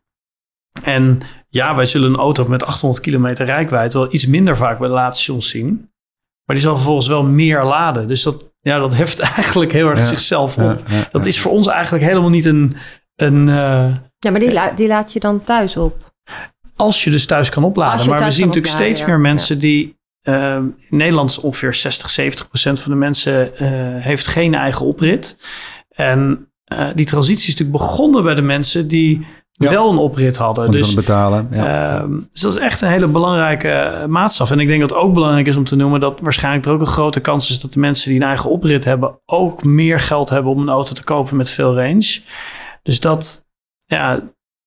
En ja, wij zullen een auto met achthonderd kilometer reikwijdte wel iets minder vaak bij de laadstations zien. Maar die zal vervolgens wel meer laden. Dus dat, ja, dat heft eigenlijk heel erg ja, zichzelf op. Ja, ja, dat ja. is voor ons eigenlijk helemaal niet een... een uh, ja, maar die, la- die laat je dan thuis op? Als je dus thuis kan opladen. Maar we zien natuurlijk opladen, steeds ja. meer mensen ja. die... Uh, in Nederland is ongeveer zestig, zeventig procent van de mensen uh, heeft geen eigen oprit. En uh, die transitie is natuurlijk begonnen bij de mensen die ja. wel een oprit hadden. Dus, betalen, ja. uh, dus dat is echt een hele belangrijke maatstaf. En ik denk dat het ook belangrijk is om te noemen dat waarschijnlijk er ook een grote kans is dat de mensen die een eigen oprit hebben ook meer geld hebben om een auto te kopen met veel range. Dus dat, ja,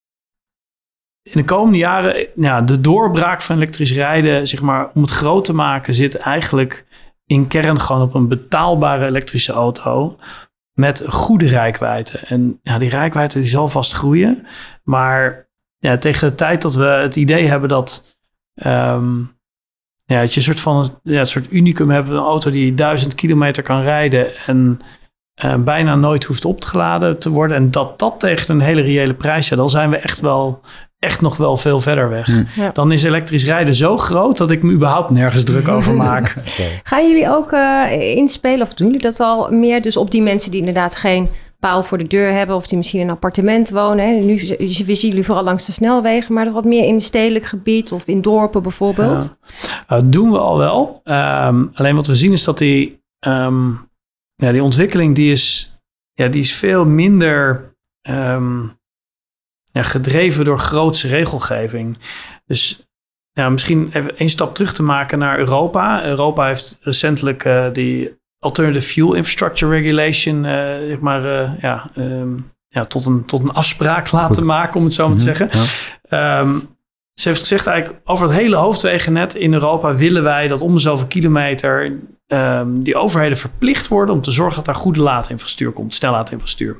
in de komende jaren, ja, de doorbraak van elektrisch rijden, zeg maar, om het groot te maken, zit eigenlijk in kern gewoon op een betaalbare elektrische auto met goede reikwijdte. En ja, die reikwijdte die zal vast groeien. Maar ja, tegen de tijd dat we het idee hebben dat um, ja, dat je een soort van ja, een soort unicum hebben, een auto die duizend kilometer kan rijden en uh, bijna nooit hoeft opgeladen te worden. En dat dat tegen een hele reële prijs, ja, dan zijn we echt wel echt nog wel veel verder weg. Hmm. Ja. Dan is elektrisch rijden zo groot dat ik me überhaupt nergens druk over maak. Okay. Gaan jullie ook uh, inspelen, of doen jullie dat al meer? Dus op die mensen die inderdaad geen paal voor de deur hebben, of die misschien in een appartement wonen. Hè? Nu we zien jullie vooral langs de snelwegen, maar wat meer in een stedelijk gebied of in dorpen bijvoorbeeld? Ja. Uh, doen we al wel. Um, alleen wat we zien is dat die, um, ja, die ontwikkeling die is, ja, die is veel minder Um, Ja, gedreven door grootse regelgeving. Dus ja, misschien even één stap terug te maken naar Europa. Europa heeft recentelijk uh, die Alternative Fuel Infrastructure Regulation uh, zeg maar, uh, ja, um, ja, tot, een, tot een afspraak laten Goed. maken, om het zo maar te zeggen. Ja. Um, ze heeft gezegd eigenlijk over het hele hoofdwegennet in Europa willen wij dat om de zoveel kilometer um, die overheden verplicht worden om te zorgen dat daar goede laadinfrastructuur komt, snellaadinfrastructuur.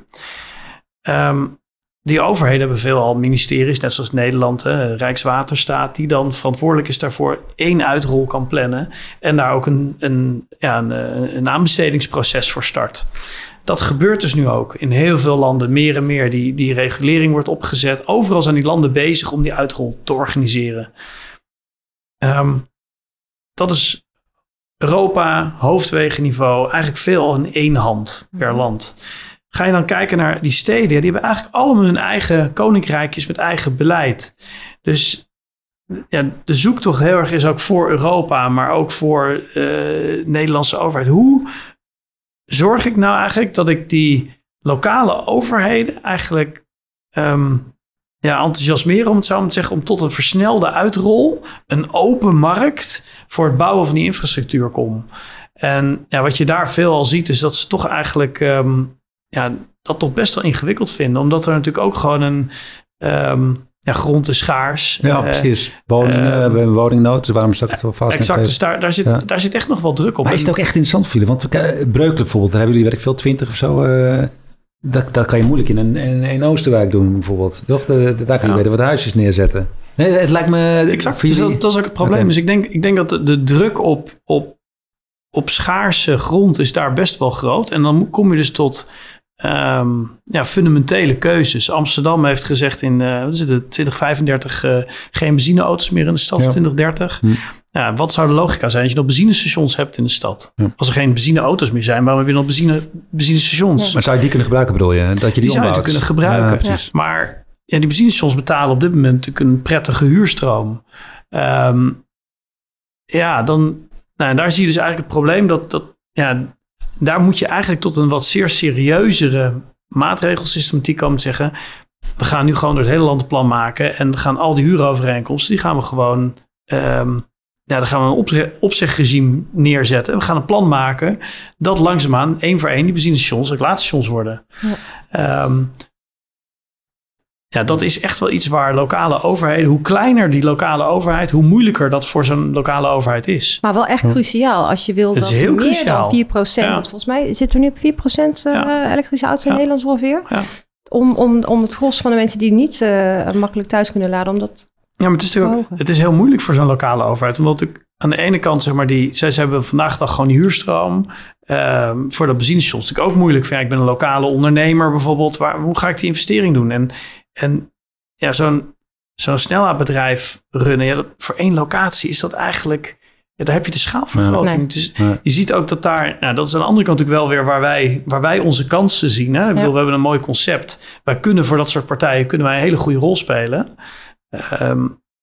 Um, Die overheden hebben veelal ministeries, net zoals Nederland, hè, Rijkswaterstaat, die dan verantwoordelijk is daarvoor één uitrol kan plannen en daar ook een, een, ja, een, een aanbestedingsproces voor start. Dat gebeurt dus nu ook in heel veel landen, meer en meer. Die, die regulering wordt opgezet. Overal zijn die landen bezig om die uitrol te organiseren. Um, dat is Europa, hoofdwegenniveau, eigenlijk veel in één hand per land. Ga je dan kijken naar die steden, die hebben eigenlijk allemaal hun eigen koninkrijkjes met eigen beleid. Dus ja, de zoektocht heel erg is ook voor Europa, maar ook voor uh, de Nederlandse overheid. Hoe zorg ik nou eigenlijk dat ik die lokale overheden eigenlijk um, ja, enthousiasmeren, om het zo maar te zeggen, om tot een versnelde uitrol, een open markt voor het bouwen van die infrastructuur kom. En ja, wat je daar veel al ziet, is dat ze toch eigenlijk Um, ja, dat toch best wel ingewikkeld vinden. Omdat er natuurlijk ook gewoon een um, ja, grond is schaars. Ja, uh, precies. Woningen, uh, we hebben een woningnood, dus waarom zou ik het wel vast? Exact, dus daar, daar, zit, ja. daar zit echt nog wel druk op. Maar is het ook echt interessant voor jullie? Want Breukelen bijvoorbeeld, daar hebben jullie, weet ik veel, twintig of zo. Uh, dat, dat kan je moeilijk in een, in, in Oosterwijk doen bijvoorbeeld. Toch? De, de, daar kan je ja. beter wat huisjes neerzetten. Nee, het lijkt me exact, voor jullie. Dus dat, dat is ook het probleem. Okay. Dus ik denk, ik denk dat de, de druk op, op, op schaarse grond is daar best wel groot. En dan kom je dus tot Um, ja, fundamentele keuzes. Amsterdam heeft gezegd in uh, wat is het, twintig vijfendertig uh, geen benzineauto's meer in de stad, ja. twintig dertig. Hm. Ja, wat zou de logica zijn als je nog benzinestations hebt in de stad? Ja. Als er geen benzineauto's meer zijn, waarom heb je nog benzine, benzinestations? Ja. Maar zou je die kunnen gebruiken, bedoel je? Dat je die, die zou je kunnen gebruiken. Ja, ja. Maar ja, die benzinestations betalen op dit moment een prettige huurstroom. Um, ja, dan nou, daar zie je dus eigenlijk het probleem dat, dat ja, daar moet je eigenlijk tot een wat zeer serieuzere maatregelsystematiek komen te zeggen. We gaan nu gewoon door het hele land een plan maken. En we gaan al die huurovereenkomsten, die gaan we gewoon Um, ja, dan gaan we een opzeg, opzegregime neerzetten. En we gaan een plan maken dat langzaamaan één voor één die benzinestations ook laadstations worden. Ja. Um, ja, dat is echt wel iets waar lokale overheden, hoe kleiner die lokale overheid, hoe moeilijker dat voor zo'n lokale overheid is. Maar wel echt hm. cruciaal als je wil dat meer cruciaal. dan vier procent, ja. want volgens mij zit er nu op vier procent uh, ja. elektrische auto's in ja. Nederland ongeveer. Ja. Om, om, om het gros van de mensen die niet uh, makkelijk thuis kunnen laden, om dat Ja, maar het is natuurlijk ook, het is heel moeilijk voor zo'n lokale overheid. Omdat ik aan de ene kant, zeg maar, die, zij, zij hebben vandaag de dag gewoon die huurstroom. Uh, voor dat benzinestations is natuurlijk ook moeilijk. Van, ja, ik ben een lokale ondernemer bijvoorbeeld. Waar, hoe ga ik die investering doen? En, en ja, zo'n, zo'n snellaadbedrijf runnen, ja, dat, voor één locatie is dat eigenlijk, ja, daar heb je de schaalvergroting. Nee. Dus nee. Je ziet ook dat daar, nou, dat is aan de andere kant natuurlijk wel weer waar wij, waar wij onze kansen zien. Hè? Ik bedoel, ja. we hebben een mooi concept. Wij kunnen voor dat soort partijen kunnen wij een hele goede rol spelen. Um,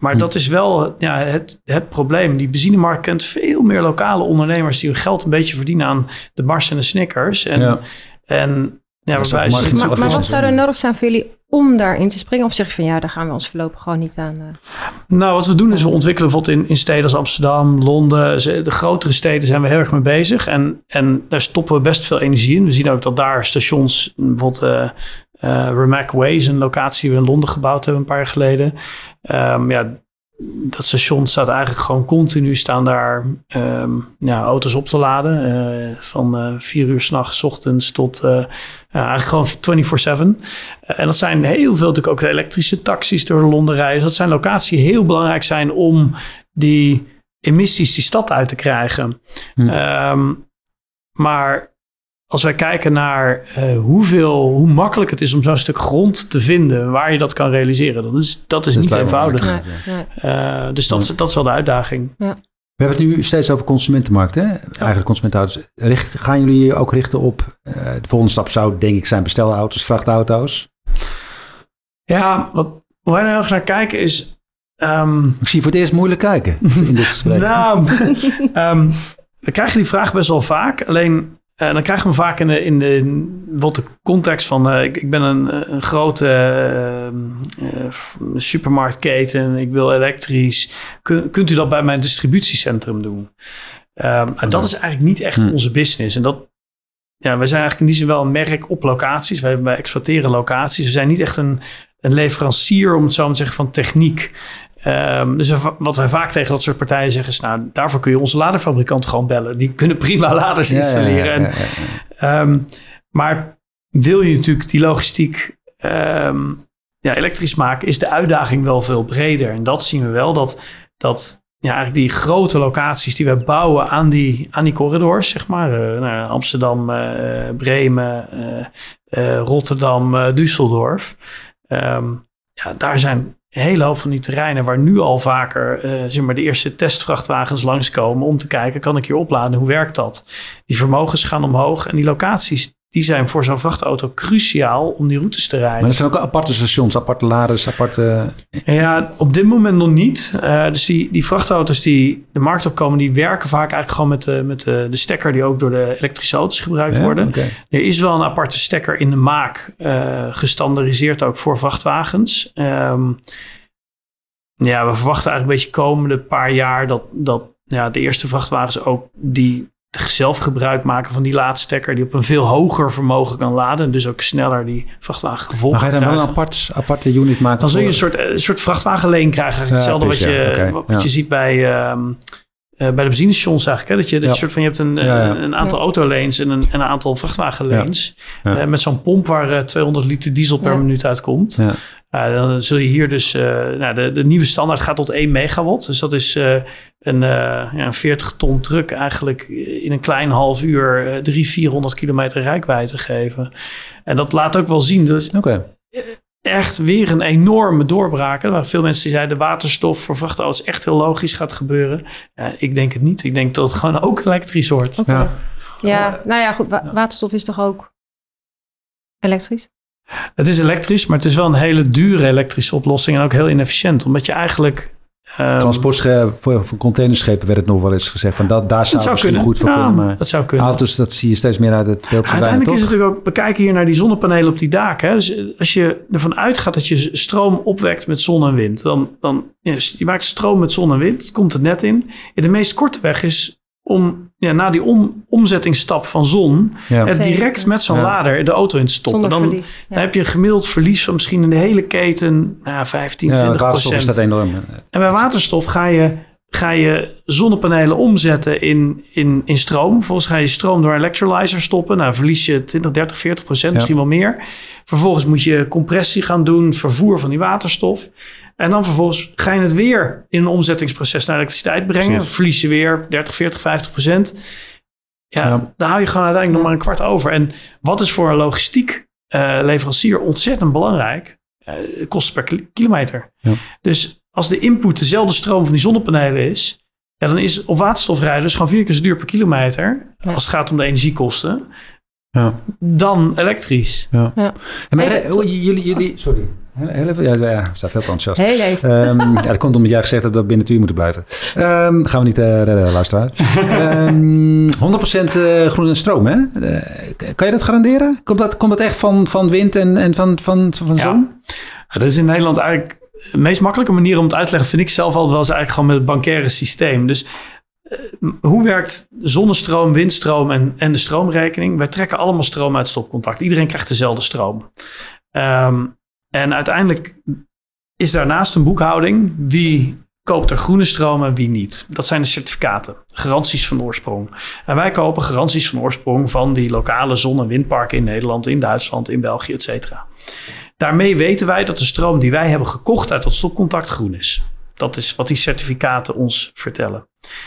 Maar hm. dat is wel ja, het, het probleem. Die benzinemarkt kent veel meer lokale ondernemers die hun geld een beetje verdienen aan de Mars en de Snickers. En, ja. en ja, waarbij maar, maar, maar, maar wat zou er nodig zijn voor jullie om daarin te springen? Of zeg je van ja, daar gaan we ons voorlopig gewoon niet aan? Uh... Nou, wat we doen is we ontwikkelen bijvoorbeeld in, in steden als Amsterdam, Londen. De grotere steden zijn we heel erg mee bezig. En, en daar stoppen we best veel energie in. We zien ook dat daar stations, bijvoorbeeld uh, uh, Remack Way is een locatie die we in Londen gebouwd hebben een paar jaar geleden. Um, ja, dat station staat eigenlijk gewoon continu staan daar um, ja, auto's op te laden. Uh, van uh, vier uur 's nachts, ochtends tot uh, uh, eigenlijk gewoon vierentwintig zeven. Uh, en dat zijn heel veel natuurlijk ook de elektrische taxis door Londen rijden. Dus dat zijn locaties die heel belangrijk zijn om die emissies die stad uit te krijgen. Hmm. Um, maar als wij kijken naar uh, hoeveel, hoe makkelijk het is om zo'n stuk grond te vinden waar je dat kan realiseren, dat is, dat is dat niet eenvoudig. Nee, nee. Uh, dus dat, ja. dat is wel de uitdaging. Ja. We hebben het nu steeds over consumentenmarkt, hè? Eigenlijk consumentenauto's. Richt, gaan jullie ook richten op, uh, de volgende stap zou denk ik zijn bestelauto's, vrachtauto's? Ja, wat hoe wij nou erg naar kijken is... Um, ik zie voor het eerst moeilijk kijken in dit gesprek. nou, um, we krijgen die vraag best wel vaak, alleen... Uh, dan krijgen we vaak in de, in de, wat de context van... Uh, ik, ik ben een, een grote uh, uh, supermarktketen. Ik wil elektrisch. Kun, kunt u dat bij mijn distributiecentrum doen? Uh, en dat is eigenlijk niet echt onze business. En dat, ja, wij zijn eigenlijk in die zin wel een merk op locaties. Wij, wij exploiteren locaties. We zijn niet echt een, een leverancier, om het zo maar te zeggen, van techniek. Um, dus wat wij vaak tegen dat soort partijen zeggen is... nou, daarvoor kun je onze laderfabrikant gewoon bellen. Die kunnen prima laders installeren. Ja, ja, ja, ja, ja. Um, maar wil je natuurlijk die logistiek um, ja, elektrisch maken... is de uitdaging wel veel breder. En dat zien we wel, dat, dat ja, eigenlijk die grote locaties die we bouwen aan die, aan die corridors... zeg maar, uh, nou, Amsterdam, uh, Bremen, uh, uh, Rotterdam, uh, Düsseldorf... Um, ja, daar zijn... een hele hoop van die terreinen waar nu al vaker uh, zeg maar de eerste testvrachtwagens langskomen om te kijken, kan ik hier opladen? Hoe werkt dat? Die vermogens gaan omhoog en die locaties, die zijn voor zo'n vrachtauto cruciaal om die routes te rijden. Maar er zijn ook aparte stations, aparte laders, aparte... Ja, op dit moment nog niet. Uh, dus die, die vrachtauto's die de markt opkomen, die werken vaak eigenlijk gewoon met, de, met de, de stekker die ook door de elektrische auto's gebruikt ja, worden. Okay. Er is wel een aparte stekker in de maak, uh, gestandaardiseerd ook voor vrachtwagens. Um, ja, we verwachten eigenlijk een beetje komende paar jaar dat, dat ja, de eerste vrachtwagens ook die zelf gebruik maken van die laadstekker die op een veel hoger vermogen kan laden. En dus ook sneller die vrachtwagen gevolgd. Maar ga je dan wel een apart, aparte unit maken? Dan zul je een soort, een soort vrachtwagenleen krijgen. Ja, hetzelfde wat, je, ja, okay. wat ja. je ziet bij, um, uh, bij de benzinestations eigenlijk. Hè? Dat je, dat ja. je, soort van, je hebt een, ja, ja. een aantal ja. autoleens en een, een aantal vrachtwagenleens. Ja. Ja. Uh, met zo'n pomp waar uh, tweehonderd liter diesel per ja. minuut uitkomt. Ja. Uh, dan zul je hier dus... Uh, nou, de, de nieuwe standaard gaat tot één megawatt. Dus dat is uh, een, uh, ja, een veertig ton truck eigenlijk in een klein half uur... Uh, drie, vierhonderd kilometer rijkwijde geven. En dat laat ook wel zien. Dus okay. echt weer een enorme doorbraak. Waar veel mensen die zeiden... waterstof voor vrachtauto's echt heel logisch gaat gebeuren. Ja, ik denk het niet. Ik denk dat het gewoon ook elektrisch wordt. Okay. Ja. ja, nou ja, goed. Wa- waterstof is toch ook elektrisch? Het is elektrisch, maar het is wel een hele dure elektrische oplossing en ook heel inefficiënt. Omdat je eigenlijk... Um, Transportschepen, voor, voor containerschepen werd het nog wel eens gezegd. Van dat, daar zou het misschien goed voor ja, kunnen. Maar dat zou kunnen. Auto's, dat zie je steeds meer uit het beeld verdwijnen. Uiteindelijk toch? is het natuurlijk ook... We kijken hier naar die zonnepanelen op die daken. Hè? Dus als je ervan uitgaat dat je stroom opwekt met zon en wind. Dan, dan yes, je maakt stroom met zon en wind. Komt het net in. En de meest korte weg is... om ja, na die om, omzettingsstap van zon... Ja. het direct met zo'n ja. lader de auto in te stoppen. Dan, verlies, ja. dan heb je een gemiddeld verlies van misschien in de hele keten... Nou, vijftien, ja, twintig procent. Is dat enorm. En bij waterstof ga je, ga je zonnepanelen omzetten in, in, in stroom. Vervolgens ga je stroom door een electrolyzer stoppen. Nou, verlies je twintig, dertig, veertig procent, ja. misschien wel meer. Vervolgens moet je compressie gaan doen... vervoer van die waterstof... En dan vervolgens ga je het weer in een omzettingsproces naar elektriciteit brengen. Precies. Verlies je weer dertig, veertig, vijftig procent. Ja, ja. Dan hou je gewoon uiteindelijk nog maar een kwart over. En wat is voor een logistiek uh, leverancier ontzettend belangrijk? Uh, kosten per kilometer. Ja. Dus als de input dezelfde stroom van die zonnepanelen is... Ja, dan is op waterstof rijden dus gewoon vier keer zo duur per kilometer... Ja. als het gaat om de energiekosten... Ja. Dan elektrisch. Ja. Ja. En maar, jullie, jullie, sorry. Heel even, ja, ja, we staan veel te enthousiast. Heel even. Um, ja, dat komt omdat jij gezegd hebt dat we binnen het uur moeten blijven. Um, gaan we niet uh, redden, luisteraar. Um, honderd procent uh, groene stroom, hè? Uh, kan je dat garanderen? Komt dat, komt dat echt van, van wind en, en van, van, van zon? Ja, dat is in Nederland eigenlijk de meest makkelijke manier om het uit te leggen, vind ik zelf altijd wel eens eigenlijk gewoon met het bancaire systeem. Dus uh, hoe werkt zonnestroom, windstroom en, en de stroomrekening? Wij trekken allemaal stroom uit stopcontact. Iedereen krijgt dezelfde stroom. Um, en uiteindelijk is daarnaast een boekhouding. Wie koopt er groene stroom en wie niet? Dat zijn de certificaten, garanties van oorsprong. En wij kopen garanties van oorsprong van die lokale zon- en windparken in Nederland, in Duitsland, in België, et cetera. Daarmee weten wij dat de stroom die wij hebben gekocht uit dat stopcontact groen is. Dat is wat die certificaten ons vertellen.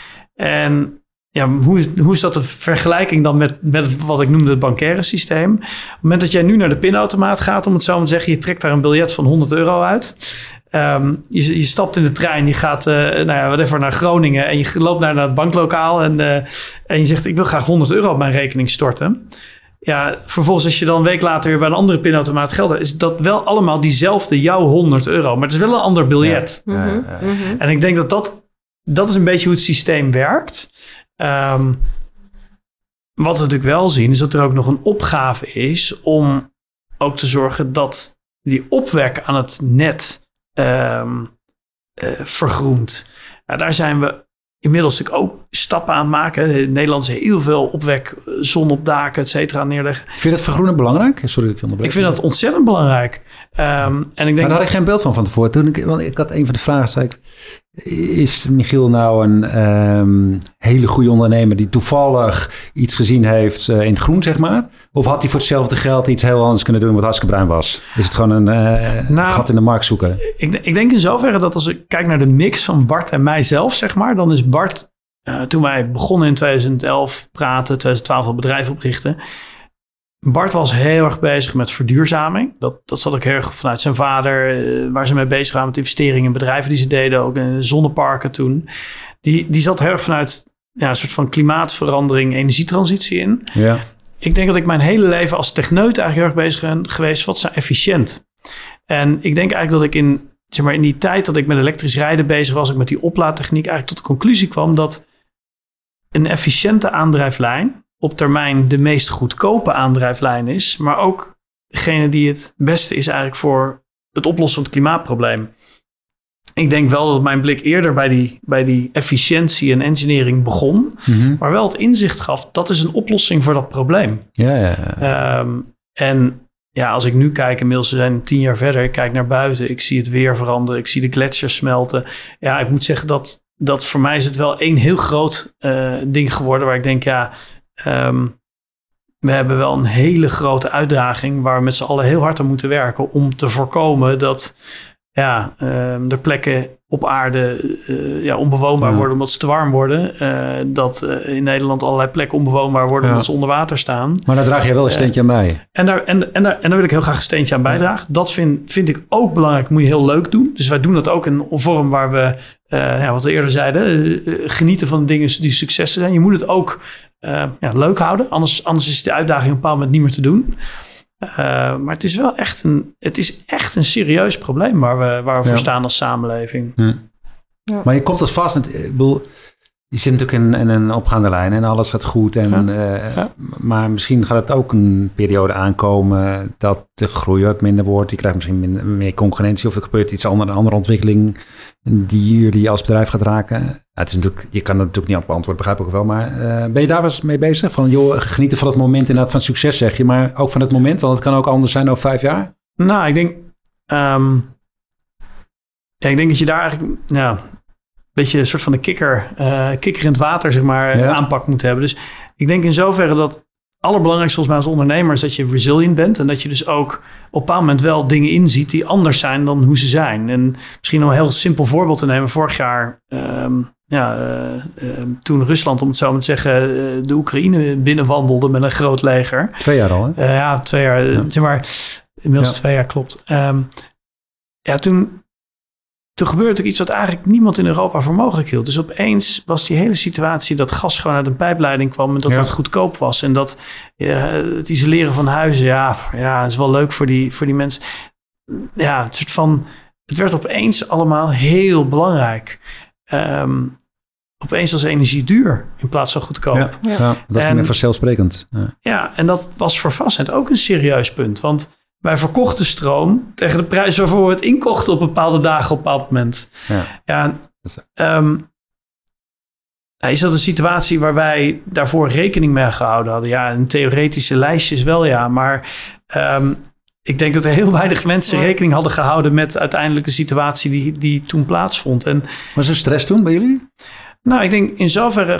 En ja, hoe, is, hoe is dat een vergelijking dan met, met wat ik noemde het bancaire systeem? Op het moment dat jij nu naar de pinautomaat gaat, om het zo maar te zeggen, je trekt daar een biljet van honderd euro uit. Um, je, je stapt in de trein, je gaat uh, nou ja, whatever, naar Groningen en je loopt naar, naar het banklokaal en, uh, en je zegt ik wil graag honderd euro op mijn rekening storten. Ja, vervolgens als je dan een week later weer bij een andere pinautomaat geld hebt, is dat wel allemaal diezelfde jouw honderd euro. Maar het is wel een ander biljet. Ja. Mm-hmm. Mm-hmm. En ik denk dat dat, dat is een beetje hoe het systeem werkt. Um, wat we natuurlijk wel zien, is dat er ook nog een opgave is om ook te zorgen dat die opwek aan het net um, uh, vergroent. Nou, daar zijn we inmiddels natuurlijk ook stappen aan het maken. In Nederland is heel veel opwek, zon op daken, et cetera, neerleggen. Vind je dat vergroenen belangrijk? Sorry dat ik je onderbreek. Ik vind dat ontzettend belangrijk. Um, en ik denk maar daar had ik geen beeld van van tevoren. Toen ik, want ik had een van de vragen, zei ik, is Michiel nou een um, hele goede ondernemer die toevallig iets gezien heeft uh, in het groen, zeg maar? Of had hij voor hetzelfde geld iets heel anders kunnen doen wat hartstikke bruin was? Is het gewoon een uh, nou, gat in de markt zoeken? Ik, ik denk in zoverre dat als ik kijk naar de mix van Bart en mijzelf, zeg maar, dan is Bart, uh, toen wij begonnen in twintig elf praten, twintig twaalf het bedrijf oprichten, Bart was heel erg bezig met verduurzaming. Dat, dat zat ook heel erg vanuit zijn vader, uh, waar ze mee bezig waren met investeringen in bedrijven die ze deden, ook in zonneparken toen. Die, die zat heel erg vanuit ja, een soort van klimaatverandering, energietransitie in. Ja. Ik denk dat ik mijn hele leven als techneut eigenlijk heel erg bezig ben geweest. Wat is nou efficiënt? En ik denk eigenlijk dat ik in, zeg maar, in die tijd dat ik met elektrisch rijden bezig was, ik met die oplaadtechniek eigenlijk tot de conclusie kwam dat een efficiënte aandrijflijn op termijn de meest goedkope aandrijflijn is, maar ook degene die het beste is eigenlijk voor het oplossen van het klimaatprobleem. Ik denk wel dat mijn blik eerder bij die, bij die efficiëntie en engineering begon, mm-hmm. maar wel het inzicht gaf, dat is een oplossing voor dat probleem. Ja, ja, ja. Um, en ja, als ik nu kijk, inmiddels we zijn tien jaar verder, ik kijk naar buiten, ik zie het weer veranderen, ik zie de gletsjers smelten. Ja, ik moet zeggen dat, dat voor mij is het wel één heel groot uh, ding geworden waar ik denk, ja, Um, we hebben wel een hele grote uitdaging waar we met z'n allen heel hard aan moeten werken om te voorkomen dat ja, um, er plekken op aarde uh, ja, onbewoonbaar ja. worden omdat ze te warm worden. Uh, dat uh, in Nederland allerlei plekken onbewoonbaar worden ja. omdat ze onder water staan. Maar daar draag jij wel een steentje uh, aan bij. En daar, en, en, daar, en daar wil ik heel graag een steentje aan bijdragen. Dat vind, vind ik ook belangrijk. Moet je heel leuk doen. Dus wij doen dat ook in een vorm waar we, uh, ja, wat we eerder zeiden, uh, genieten van dingen die successen zijn. Je moet het ook Uh, ja, leuk houden. Anders, anders is de uitdaging op een bepaald moment niet meer te doen. Uh, maar het is wel echt een, het is echt een serieus probleem waar we, waar we ja. voor staan als samenleving. Hm. Ja. Maar je komt als vast. Ik bedoel, je zit natuurlijk in, in een opgaande lijn en alles gaat goed. En, ja. Uh, ja. Maar misschien gaat het ook een periode aankomen dat de groei wat minder wordt. Je krijgt misschien minder, meer concurrentie of er gebeurt iets andere, een andere ontwikkeling die jullie als bedrijf gaat raken. Ja, het is natuurlijk, je kan dat natuurlijk niet op beantwoorden, begrijp ik ook wel. Maar uh, ben je daar wel eens mee bezig? Van joh, genieten van het moment inderdaad van succes zeg je, maar ook van het moment, want het kan ook anders zijn over vijf jaar. Nou, ik denk, um, ja, ik denk dat je daar eigenlijk, ja, een beetje een soort van de kikker, uh, kikker in het water, zeg maar, ja. aanpak moet hebben. Dus ik denk in zoverre dat allerbelangrijkste volgens mij als ondernemer is dat je resilient bent. En dat je dus ook op een bepaald moment wel dingen inziet die anders zijn dan hoe ze zijn. En misschien nog een heel simpel voorbeeld te nemen. Vorig jaar, um, ja, uh, uh, toen Rusland, om het zo maar te zeggen, uh, de Oekraïne binnenwandelde met een groot leger. Twee jaar al, hè? Uh, ja, twee jaar. Ja. Zeg maar, inmiddels ja. twee jaar, klopt. Um, ja, toen... Toen gebeurde natuurlijk iets wat eigenlijk niemand in Europa voor mogelijk hield. Dus opeens was die hele situatie dat gas gewoon uit een pijpleiding kwam en dat ja. het goedkoop was. En dat ja, het isoleren van huizen, ja, ja, is wel leuk voor die, voor die mensen. ja, het soort van, het werd opeens allemaal heel belangrijk. Um, opeens was energie duur in plaats van goedkoop. Ja, ja. ja dat is en, niet meer vanzelfsprekend. Ja. ja, en dat was voor Fastned ook een serieus punt. Want wij verkochten stroom tegen de prijs waarvoor we het inkochten op bepaalde dagen op een bepaald moment. Ja, ja um, is dat een situatie waar wij daarvoor rekening mee gehouden hadden? Ja, in theoretische lijstjes wel ja, maar um, ik denk dat er heel weinig mensen rekening hadden gehouden met uiteindelijk de situatie die, die toen plaatsvond. En, was er stress toen bij jullie? Nou, ik denk in zoverre...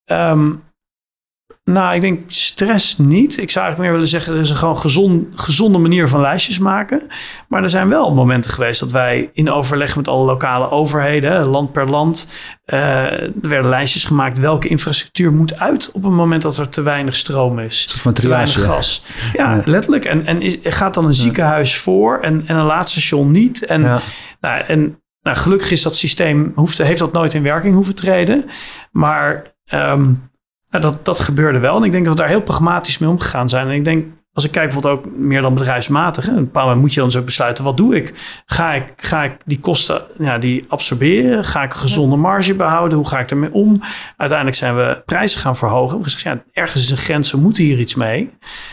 Um, nou, ik denk stress niet. Ik zou eigenlijk meer willen zeggen... er is een gewoon gezond, gezonde manier van lijstjes maken. Maar er zijn wel momenten geweest... dat wij in overleg met alle lokale overheden... land per land... Uh, er werden lijstjes gemaakt... welke infrastructuur moet uit... op het moment dat er te weinig stroom is. Van te weinig gas. Ja, ja, letterlijk. En, en is, gaat dan een ziekenhuis voor... en, en een laadstation niet. En, ja. nou, en nou, gelukkig is dat systeem... Hoeft, heeft dat nooit in werking hoeven treden. Maar... Um, Nou, dat, dat gebeurde wel. En ik denk dat we daar heel pragmatisch mee omgegaan zijn. En ik denk, als ik kijk bijvoorbeeld ook meer dan bedrijfsmatig. Hè, op een bepaald moment moet je dan dus ook besluiten, wat doe ik? Ga ik, ga ik die kosten ja, die absorberen? Ga ik een gezonde marge behouden? Hoe ga ik ermee om? Uiteindelijk zijn we prijzen gaan verhogen. We zeggen, ja, ergens is een grens, we moeten hier iets mee.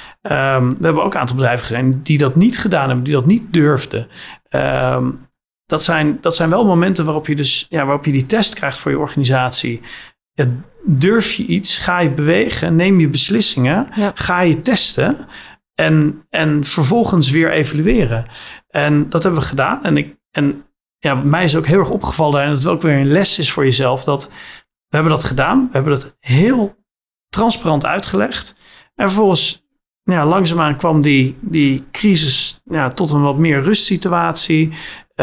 Um, we hebben ook een aantal bedrijven gezien die dat niet gedaan hebben, die dat niet durfden. Um, dat, zijn, dat zijn wel momenten waarop je dus ja, waarop je die test krijgt voor je organisatie. Ja, durf je iets, ga je bewegen, neem je beslissingen, ja. ga je testen en, en vervolgens weer evalueren. En dat hebben we gedaan. En, ik, en ja, mij is ook heel erg opgevallen en dat het ook weer een les is voor jezelf, dat we hebben dat gedaan. We hebben dat heel transparant uitgelegd. En vervolgens, ja, langzaamaan kwam die, die crisis ja, tot een wat meer rustsituatie. Uh,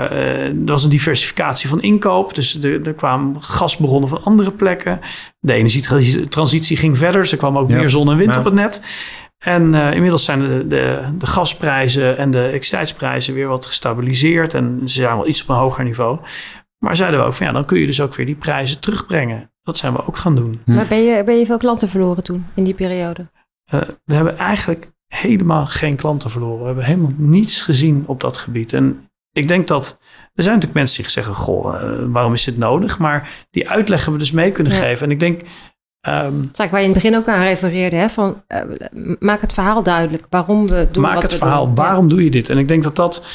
er was een diversificatie van inkoop. Dus er, er kwamen gasbronnen van andere plekken. De energietransitie ging verder. Dus er kwam ook ja. meer zon en wind ja. op het net. En uh, inmiddels zijn de, de, de gasprijzen en de elektriciteitsprijzen weer wat gestabiliseerd. En ze zijn wel iets op een hoger niveau. Maar zeiden we ook van ja, dan kun je dus ook weer die prijzen terugbrengen. Dat zijn we ook gaan doen. Hm. Maar ben je, ben je veel klanten verloren toen in die periode? Uh, we hebben eigenlijk helemaal geen klanten verloren. We hebben helemaal niets gezien op dat gebied. En ik denk dat er zijn natuurlijk mensen die zeggen, goh, uh, waarom is dit nodig? Maar die uitleg hebben we dus mee kunnen ja. geven. En ik denk... Um, Zaak waar je in het begin ook aan refereerde, hè? Van, uh, maak het verhaal duidelijk. Waarom we doen maak wat het we verhaal. doen. Waarom ja. doe je dit? En ik denk dat dat...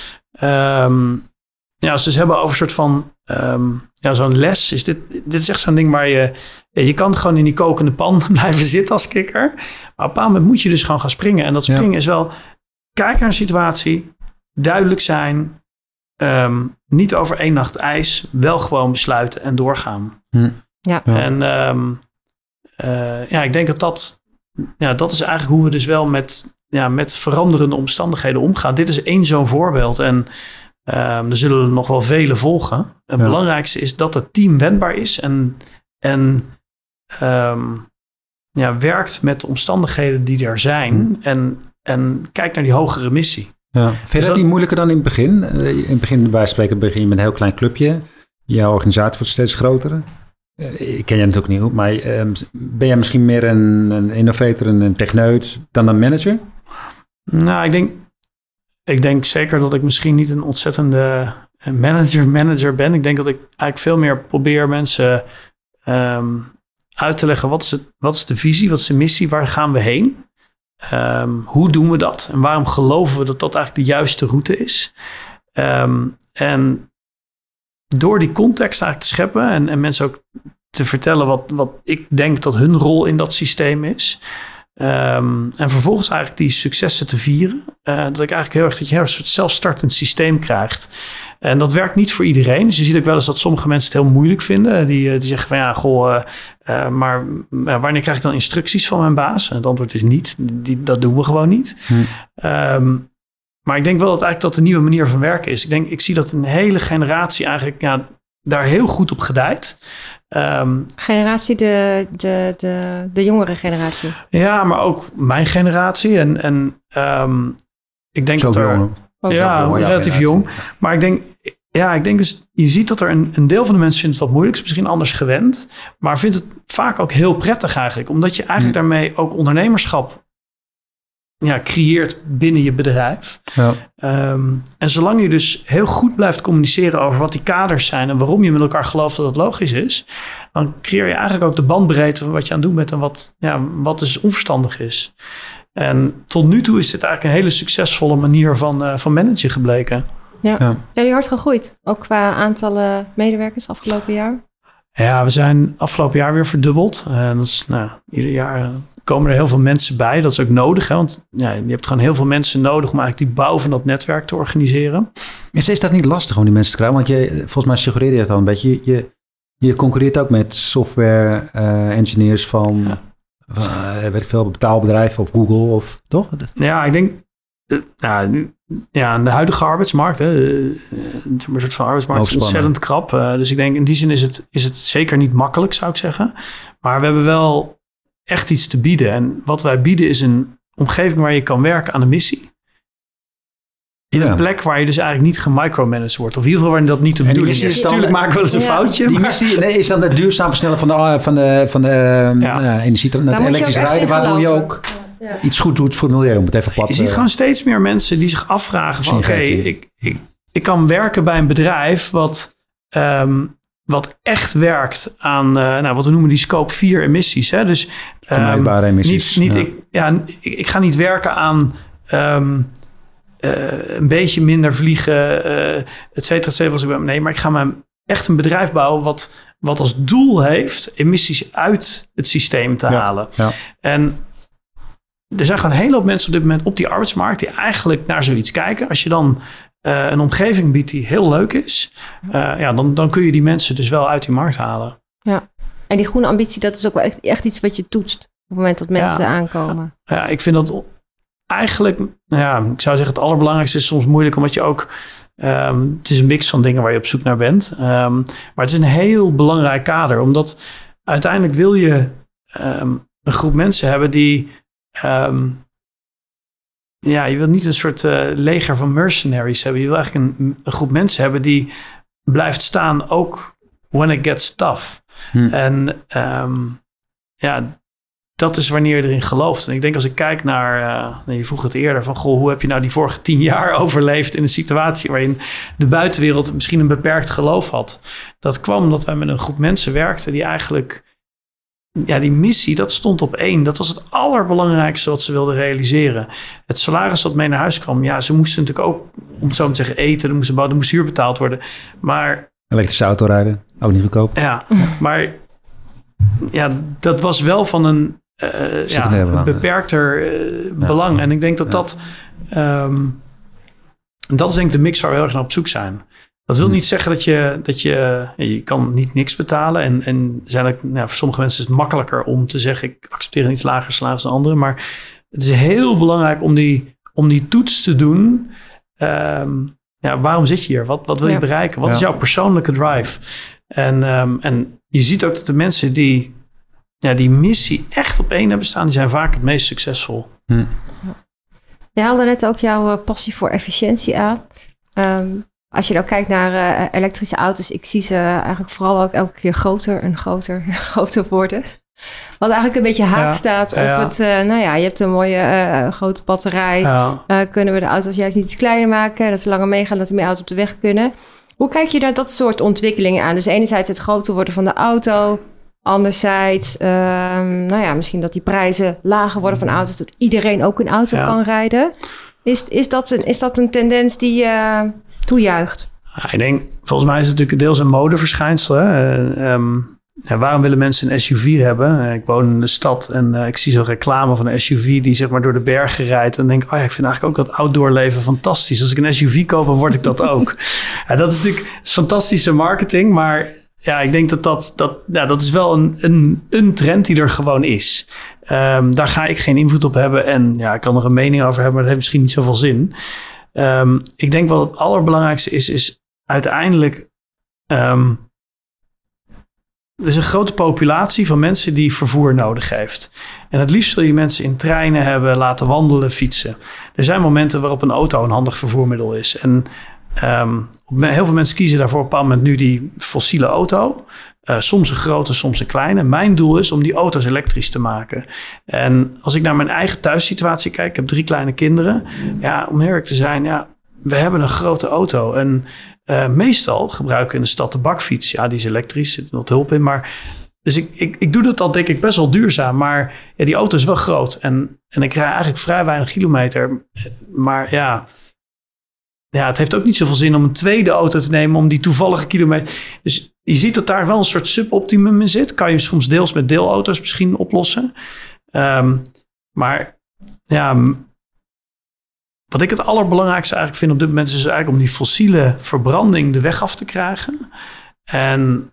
Um, ja, als we het hebben over een soort van... Um, ja, zo'n les. Is dit, dit is echt zo'n ding waar je... Je kan gewoon in die kokende pan blijven zitten als kikker. Maar op een bepaald moment moet je dus gewoon gaan springen. En dat springen ja. is wel... Kijk naar een situatie. Duidelijk zijn... Um, niet over één nacht ijs, wel gewoon besluiten en doorgaan. Hm. Ja. En um, uh, ja, ik denk dat dat, ja, dat is eigenlijk hoe we dus wel met, ja, met veranderende omstandigheden omgaan. Dit is één zo'n voorbeeld en um, er zullen er nog wel vele volgen. Het ja. belangrijkste is dat het team wendbaar is en, en um, ja, werkt met de omstandigheden die er zijn hm. en, en kijkt naar die hogere missie. Ja. Vind je dat, dat niet moeilijker dan in het begin? In het begin, bij spreken, begin je met een heel klein clubje. Jouw organisatie wordt steeds groter. Ik ken je natuurlijk niet, maar ben jij misschien meer een, een innovator, een techneut dan een manager? Nou, ik denk, ik denk zeker dat ik misschien niet een ontzettende manager-manager ben. Ik denk dat ik eigenlijk veel meer probeer mensen um, uit te leggen. Wat is, het, wat is de visie, wat is de missie, waar gaan we heen? Um, hoe doen we dat? En waarom geloven we dat dat eigenlijk de juiste route is? Um, en door die context eigenlijk te scheppen en, en mensen ook te vertellen wat, wat ik denk dat hun rol in dat systeem is. Um, en vervolgens eigenlijk die successen te vieren. Uh, dat ik eigenlijk heel erg dat je een soort zelfstartend systeem krijgt. En dat werkt niet voor iedereen. Dus je ziet ook wel eens dat sommige mensen het heel moeilijk vinden. Die, die zeggen van ja, goh, uh, uh, maar uh, wanneer krijg ik dan instructies van mijn baas? En het antwoord is niet. Die, dat doen we gewoon niet. Hm. Um, maar ik denk wel dat eigenlijk dat de nieuwe manier van werken is. Ik denk, ik zie dat een hele generatie eigenlijk ja, daar heel goed op gedijt. Um, generatie, de, de, de, de jongere generatie. Ja, maar ook mijn generatie. En, en um, ik denk zo dat er... Jong. Oh, ja, jong, relatief ja, jong. Maar ik denk... Ja, ik denk dus... Je ziet dat er een, een deel van de mensen vindt het wat moeilijk. Is misschien anders gewend. Maar vindt het vaak ook heel prettig eigenlijk. Omdat je eigenlijk hm. daarmee ook ondernemerschap ja, creëert binnen je bedrijf. Ja. Um, en zolang je dus heel goed blijft communiceren over wat die kaders zijn en waarom je met elkaar gelooft dat het logisch is, dan creëer je eigenlijk ook de bandbreedte van wat je aan het doen bent en wat, ja, wat dus onverstandig is. En tot nu toe is dit eigenlijk een hele succesvolle manier van, uh, van managen gebleken. Ja. Ja. Zijn jullie hard gegroeid? Ook qua aantallen medewerkers afgelopen jaar? Ja, we zijn afgelopen jaar weer verdubbeld. En dat is, nou, ieder jaar komen er heel veel mensen bij. Dat is ook nodig, hè? Want ja, je hebt gewoon heel veel mensen nodig om eigenlijk die bouw van dat netwerk te organiseren. Is, is dat niet lastig om die mensen te krijgen? Want je, volgens mij suggereerde je het al een beetje. Je, je concurreert ook met software uh, engineers van, ja. van uh, weet ik veel, betaalbedrijven of Google of toch? Ja, ik denk, uh, nou, ja, de huidige arbeidsmarkt, hè, uh, een soort van arbeidsmarkt is ontzettend krap. Uh, dus ik denk in die zin is het, is het zeker niet makkelijk, zou ik zeggen. Maar we hebben wel echt iets te bieden. En wat wij bieden is een omgeving waar je kan werken aan een missie. In ja. een plek waar je dus eigenlijk niet gemicromanaged wordt. Of in ieder geval waar dat niet te bedoelen is. is. Natuurlijk maken we wel eens een ja. foutje. Die missie nee, is dan het duurzaam versnellen van de, van de, van de ja. uh, energie. Het elektrisch rijden, waardoor je ook ja. Ja. iets goed doet voor het milieu. Om het even plat, je ziet uh, gewoon steeds meer mensen die zich afvragen van oké, okay, ik, ik, ik kan werken bij een bedrijf wat, um, wat echt werkt aan uh, nou, wat we noemen die scope vier emissies. Hè? Dus vermijdbare um, emissies. Niet, niet, ja. ik, ja, ik, ik ga niet werken aan Um, Uh, een beetje minder vliegen, uh, et cetera, et cetera. Nee, maar ik ga maar echt een bedrijf bouwen wat, wat als doel heeft emissies uit het systeem te ja, halen. Ja. En er zijn gewoon een hele hoop mensen op dit moment op die arbeidsmarkt die eigenlijk naar zoiets kijken. Als je dan uh, een omgeving biedt die heel leuk is, uh, ja, dan, dan kun je die mensen dus wel uit die markt halen. Ja, en die groene ambitie, dat is ook wel echt, echt iets wat je toetst op het moment dat mensen ja, aankomen. Ja, ik vind dat eigenlijk, nou ja, ik zou zeggen het allerbelangrijkste is soms moeilijk, omdat je ook, um, het is een mix van dingen waar je op zoek naar bent. Um, maar het is een heel belangrijk kader, omdat uiteindelijk wil je um, een groep mensen hebben die, um, ja, je wilt niet een soort uh, leger van mercenaries hebben. Je wil eigenlijk een, een groep mensen hebben die blijft staan ook when it gets tough. Hmm. En um, ja, dat is wanneer je erin gelooft. En ik denk als ik kijk naar, uh, je vroeg het eerder, van goh, hoe heb je nou die vorige tien jaar overleefd in een situatie waarin de buitenwereld misschien een beperkt geloof had. Dat kwam omdat wij met een groep mensen werkten die eigenlijk, ja, die missie, dat stond op één. Dat was het allerbelangrijkste wat ze wilden realiseren. Het salaris dat mee naar huis kwam, ja, ze moesten natuurlijk ook, om het zo te zeggen, eten, er moest, er moest huur betaald worden. Maar elektrische auto rijden, ook niet goedkoop. Ja, maar ja, dat was wel van een Uh, ja, een beperkter uh, ja. belang. En ik denk dat ja. dat... Um, dat is denk ik de mix waar we heel erg naar op zoek zijn. Dat wil hmm. niet zeggen dat je... dat je, je kan niet niks betalen. En, en zijn er, nou, voor sommige mensen is het makkelijker om te zeggen, ik accepteer een iets lager salaris dan anderen. Maar het is heel belangrijk om die, om die toets te doen. Um, ja, waarom zit je hier? Wat, wat wil je ja. bereiken? Wat ja. is jouw persoonlijke drive? En, um, en je ziet ook dat de mensen die... Ja, die missie echt op één hebben staan, die zijn vaak het meest succesvol. Hm. Je haalde net ook jouw passie voor efficiëntie aan. Um, als je dan kijkt naar uh, elektrische auto's, ik zie ze eigenlijk vooral ook elke keer groter en groter en groter worden. Wat eigenlijk een beetje haak ja, staat op ja. het, uh, nou ja, je hebt een mooie uh, grote batterij. Ja. Uh, kunnen we de auto's juist niet iets kleiner maken, dat ze langer meegaan, dat er meer auto's op de weg kunnen. Hoe kijk je naar dat soort ontwikkelingen aan? Dus enerzijds het groter worden van de auto. Anderzijds, uh, nou ja, misschien dat die prijzen lager worden van auto's, dat iedereen ook een auto ja. kan rijden. Is, is, dat een, is dat een tendens die je uh, toejuicht? Ja, ik denk, volgens mij is het natuurlijk deels een modeverschijnsel. Hè? Uh, um, ja, waarom willen mensen een S U V hebben? Uh, ik woon in de stad en uh, ik zie zo'n reclame van een S U V die zeg maar door de bergen rijdt. En denk, oh ja, ik vind eigenlijk ook dat outdoor leven fantastisch. Als ik een S U V koop, dan word ik dat ook. Ja, dat is natuurlijk is fantastische marketing, maar... Ja, ik denk dat dat, dat, ja, dat is wel een, een, een trend die er gewoon is. Um, daar ga ik geen invloed op hebben. En ja, ik kan er een mening over hebben, maar dat heeft misschien niet zoveel zin. Um, ik denk wel het allerbelangrijkste is, is uiteindelijk... Um, er is een grote populatie van mensen die vervoer nodig heeft. En het liefst wil je mensen in treinen hebben, laten wandelen, fietsen. Er zijn momenten waarop een auto een handig vervoermiddel is. En... Um, heel veel mensen kiezen daarvoor op een bepaald moment nu die fossiele auto. Uh, soms een grote, soms een kleine. Mijn doel is om die auto's elektrisch te maken. En als ik naar mijn eigen thuissituatie kijk, ik heb drie kleine kinderen. Ja, om eerlijk te zijn, ja, we hebben een grote auto. En uh, meestal gebruiken we in de stad de bakfiets. Ja, die is elektrisch, er zit nog hulp in. Maar dus ik, ik, ik doe dat al, denk ik, best wel duurzaam. Maar ja, die auto is wel groot. En, en ik rij eigenlijk vrij weinig kilometer. Maar ja... Ja, het heeft ook niet zoveel zin om een tweede auto te nemen om die toevallige kilometer. Dus je ziet dat daar wel een soort suboptimum in zit. Kan je soms deels met deelauto's misschien oplossen. Um, maar ja, wat ik het allerbelangrijkste eigenlijk vind op dit moment is eigenlijk om die fossiele verbranding de weg af te krijgen. En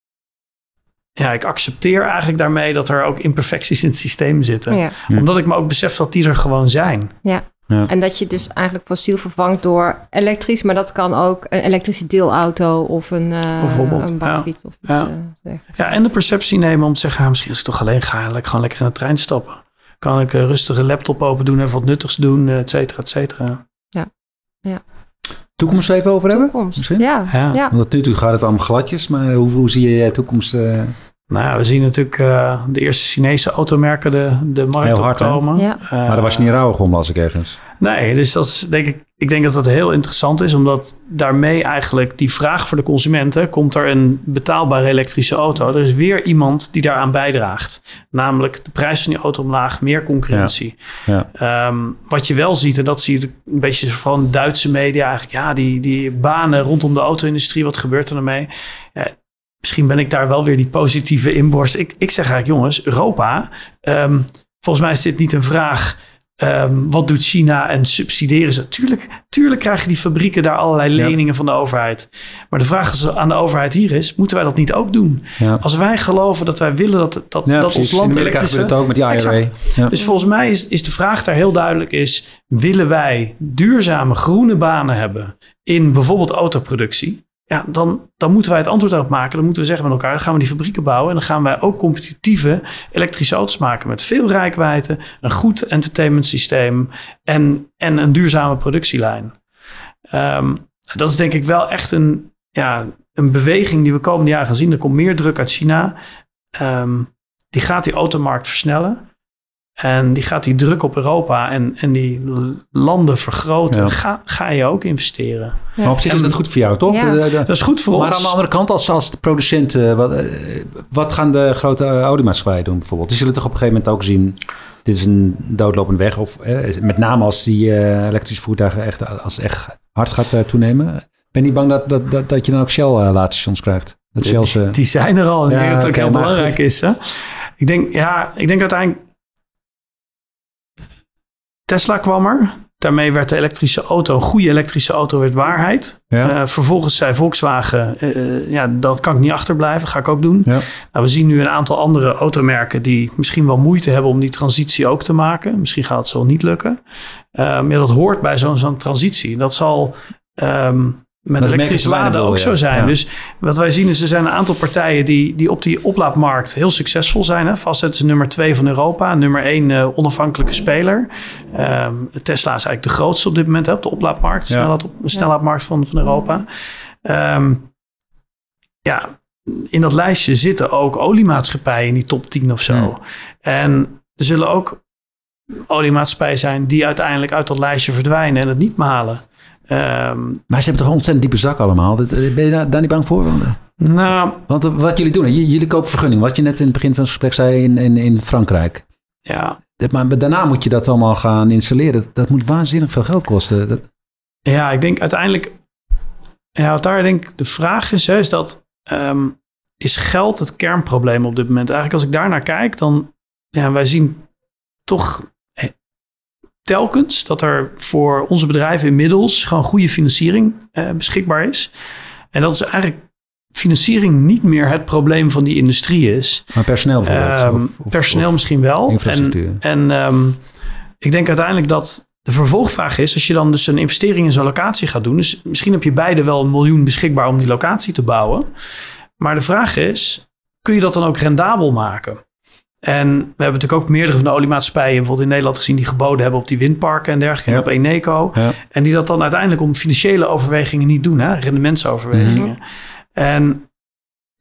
ja, ik accepteer eigenlijk daarmee dat er ook imperfecties in het systeem zitten. Ja. Omdat ik me ook besef dat die er gewoon zijn. Ja. Ja. En dat je dus eigenlijk fossiel vervangt door elektrisch, maar dat kan ook een elektrische deelauto of een, uh, Bijvoorbeeld, een bakfiets. Ja. Of iets, ja. Uh, ja, en de perceptie nemen om te zeggen, ah, misschien als ik toch alleen ga, lekker, gewoon lekker in de trein stappen. Kan ik een rustige laptop open doen, even wat nuttigs doen, et cetera, et cetera. Ja, ja. Toekomst even over hebben? Toekomst, ja. ja. ja. Want nu gaat het allemaal gladjes, maar hoe, hoe zie je toekomst? Uh... Nou ja, we zien natuurlijk uh, de eerste Chinese automerken de, de markt heel hard, opkomen. Ja. Uh, maar daar was je niet rauwig om, las ik ergens. Nee, dus dat is, denk ik, ik denk dat dat heel interessant is. Omdat daarmee eigenlijk die vraag voor de consumenten... komt er een betaalbare elektrische auto. Er is weer iemand die daaraan bijdraagt. Namelijk de prijs van die auto omlaag, meer concurrentie. Ja. Ja. Um, wat je wel ziet, en dat zie je een beetje van Duitse media... eigenlijk ja, die, die banen rondom de auto-industrie, wat gebeurt er ermee? Ja, misschien ben ik daar wel weer die positieve inborst. Ik, ik zeg eigenlijk, jongens, Europa... Um, volgens mij is dit niet een vraag... Um, wat doet China en subsidiëren ze? Tuurlijk, tuurlijk krijgen die fabrieken daar allerlei leningen ja. van de overheid. Maar de vraag aan de overheid hier is... moeten wij dat niet ook doen? Ja. Als wij geloven dat wij willen dat, dat, ja, dat ons land elektrisch... In Amerika gebeurt het ook met die I R A. Ja. Dus volgens mij is, is de vraag daar heel duidelijk is... willen wij duurzame groene banen hebben... in bijvoorbeeld autoproductie... Ja, dan, dan moeten wij het antwoord op maken. Dan moeten we zeggen met elkaar, dan gaan we die fabrieken bouwen... en dan gaan wij ook competitieve elektrische auto's maken... met veel reikwijdte, een goed entertainment systeem... en, en een duurzame productielijn. Um, dat is denk ik wel echt een, ja, een beweging die we komende jaren gaan zien. Er komt meer druk uit China. Um, die gaat die automarkt versnellen... En die gaat die druk op Europa en, en die landen vergroten. Ja. Ga, ga je ook investeren. Ja. Maar op zich en, is dat goed voor jou, toch? Ja. De, de, de, dat is goed voor maar ons. Maar aan de andere kant, als, als de producent... Uh, wat, uh, wat gaan de grote oliemaatschappijen doen bijvoorbeeld? Die zullen toch op een gegeven moment ook zien... dit is een doodlopende weg. Of uh, met name als die uh, elektrische voertuigen echt, als het echt hard gaat uh, toenemen. Ben je niet bang dat, dat, dat, dat je dan ook Shell-laadstations uh, krijgt? Dat Shell's, uh, die, die zijn er al. En ja, ik denk dat het ook okay, heel belangrijk goed. is. Hè? Ik denk, ja, ik denk uiteindelijk... Tesla kwam er. Daarmee werd de elektrische auto, een goede elektrische auto, werd waarheid. Ja. Uh, vervolgens zei Volkswagen, uh, ja, dat kan ik niet achterblijven. Ga ik ook doen. Ja. Nou, we zien nu een aantal andere automerken die misschien wel moeite hebben om die transitie ook te maken. Misschien gaat het zo niet lukken. Uh, maar dat hoort bij zo'n, zo'n transitie. Dat zal... Um, met dat elektrisch laden ook ja. zo zijn. Ja. Dus wat wij zien is, er zijn een aantal partijen die, die op die oplaadmarkt heel succesvol zijn. Hè? Fastnet is nummer twee van Europa. Nummer één uh, onafhankelijke speler. Um, Tesla is eigenlijk de grootste op dit moment hè, op de oplaadmarkt. Ja. Snelheid op, snellaadmarkt van, van Europa. Um, ja, in dat lijstje zitten ook oliemaatschappijen in die top tien of zo. Hmm. En er zullen ook oliemaatschappijen zijn die uiteindelijk uit dat lijstje verdwijnen en het niet halen. Um, maar ze hebben toch een ontzettend diepe zak allemaal. Ben je daar, daar niet bang voor? Nou, Want wat jullie doen, jullie kopen vergunning. Wat je net in het begin van het gesprek zei in, in, in Frankrijk. Ja. Maar daarna moet je dat allemaal gaan installeren. Dat moet waanzinnig veel geld kosten. Dat... Ja, ik denk uiteindelijk... Ja, wat daar denk ik de vraag is, hè, is dat... Um, is geld het kernprobleem op dit moment? Eigenlijk als ik daar naar kijk, dan... Ja, wij zien toch... telkens dat er voor onze bedrijven inmiddels gewoon goede financiering uh, beschikbaar is. En dat is eigenlijk financiering niet meer het probleem van die industrie is. Maar personeel bijvoorbeeld? Um, of, personeel of misschien wel. Infrastructuur. En, en um, ik denk uiteindelijk dat de vervolgvraag is, als je dan dus een investering in zo'n locatie gaat doen, dus misschien heb je beide wel een miljoen beschikbaar om die locatie te bouwen. Maar de vraag is, kun je dat dan ook rendabel maken? En we hebben natuurlijk ook meerdere van de oliemaatschappijen bijvoorbeeld in Nederland gezien die geboden hebben op die windparken en dergelijke. Ja. En op Eneco. Ja. En die dat dan uiteindelijk om financiële overwegingen niet doen. Hè? Rendementsoverwegingen. Mm-hmm. En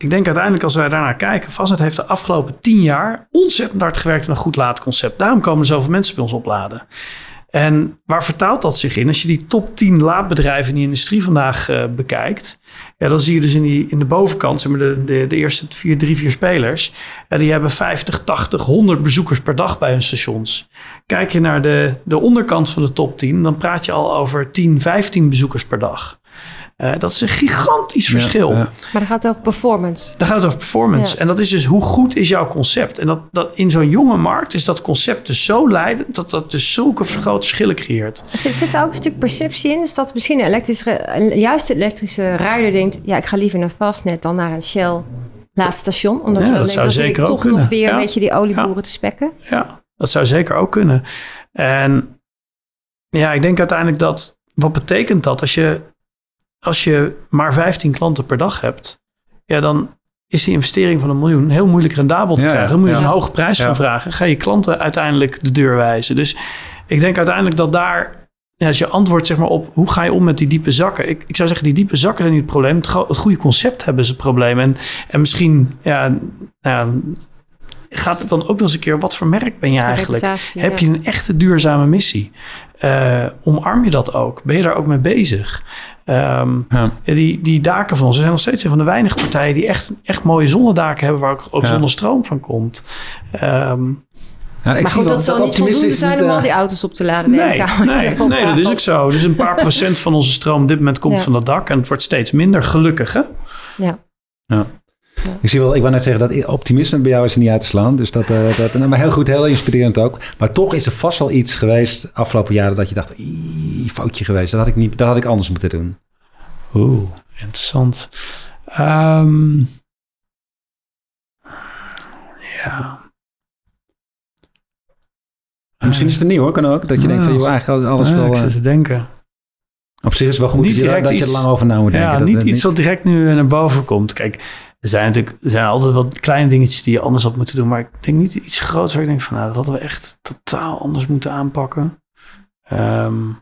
ik denk uiteindelijk als wij daarnaar kijken, Fastnet heeft de afgelopen tien jaar ontzettend hard gewerkt aan een goed laadconcept. Daarom komen er zoveel mensen bij ons opladen. En waar vertaalt dat zich in? Als je die top tien laadbedrijven in de industrie vandaag uh, bekijkt, ja, dan zie je dus in, die, in de bovenkant, zeg maar de, de, de eerste vier, drie, vier spelers, ja, die hebben vijftig, tachtig, honderd bezoekers per dag bij hun stations. Kijk je naar de, de onderkant van de top tien, dan praat je al over tien, vijftien bezoekers per dag. Uh, dat is een gigantisch ja, verschil. Ja. Maar dan gaat het over performance. Dan gaat het over performance. Ja. En dat is dus hoe goed is jouw concept. En dat, dat in zo'n jonge markt is dat concept dus zo leidend dat dat dus zulke grote verschillen creëert. Zit, zit er ook een stuk perceptie in? Dus dat misschien een elektrische, juist de elektrische rijder denkt, ja, ik ga liever naar Fastnet dan naar een Shell laadstation. Omdat ja, je dan dat denkt dat zeker ik toch kunnen. nog weer ja. een beetje die olieboeren ja. te spekken. Ja, dat zou zeker ook kunnen. En ja, ik denk uiteindelijk dat, wat betekent dat als je Als je maar vijftien klanten per dag hebt, ja, dan is die investering van een miljoen heel moeilijk rendabel te ja, krijgen. Dan moet je ja. een hoge prijs gaan ja. vragen. Ga je klanten uiteindelijk de deur wijzen. Dus ik denk uiteindelijk dat daar, ja, als je antwoordt zeg maar, op hoe ga je om met die diepe zakken. Ik, ik zou zeggen, die diepe zakken zijn niet het probleem. Het, go- het goede concept hebben is het probleem. En, en misschien ja, ja, gaat het dan ook nog eens een keer, wat voor merk ben je de eigenlijk? Heb je een echte duurzame missie? Uh, omarm je dat ook? Ben je daar ook mee bezig? Um, ja. die, die daken van ons, we zijn nog steeds een van de weinige partijen die echt, echt mooie zonnedaken hebben waar ook, ook ja. zonnestroom van komt. Um, ja, ik maar goed, dat zal niet voldoende zijn om uh... al die auto's op te laden. Nee, nee, nee, dat is ook zo. Dus een paar procent van onze stroom op dit moment komt ja. van dat dak en het wordt steeds minder, gelukkig hè? Ja. Ja. Ja. Ik zie wel, ik wou net zeggen dat optimisme bij jou is niet uit te slaan. Dus dat, uh, dat maar heel goed, heel inspirerend ook. Maar toch is er vast wel iets geweest afgelopen jaren dat je dacht, foutje geweest. Dat had ik niet, dat had ik anders moeten doen. Oeh, interessant. Um, ja. Misschien is het nieuw hoor, kan ook. Dat je uh, denkt van, joh, eigenlijk alles uh, wel... Ik zit te denken. Op zich is het wel goed dat je, dat je er lang over na moet denken. Ja, dat niet het iets niet... wat direct nu naar boven komt. Kijk, er zijn natuurlijk er zijn altijd wat kleine dingetjes die je anders had moeten doen. Maar ik denk niet iets groots waar ik denk van, nou, dat hadden we echt totaal anders moeten aanpakken. Um,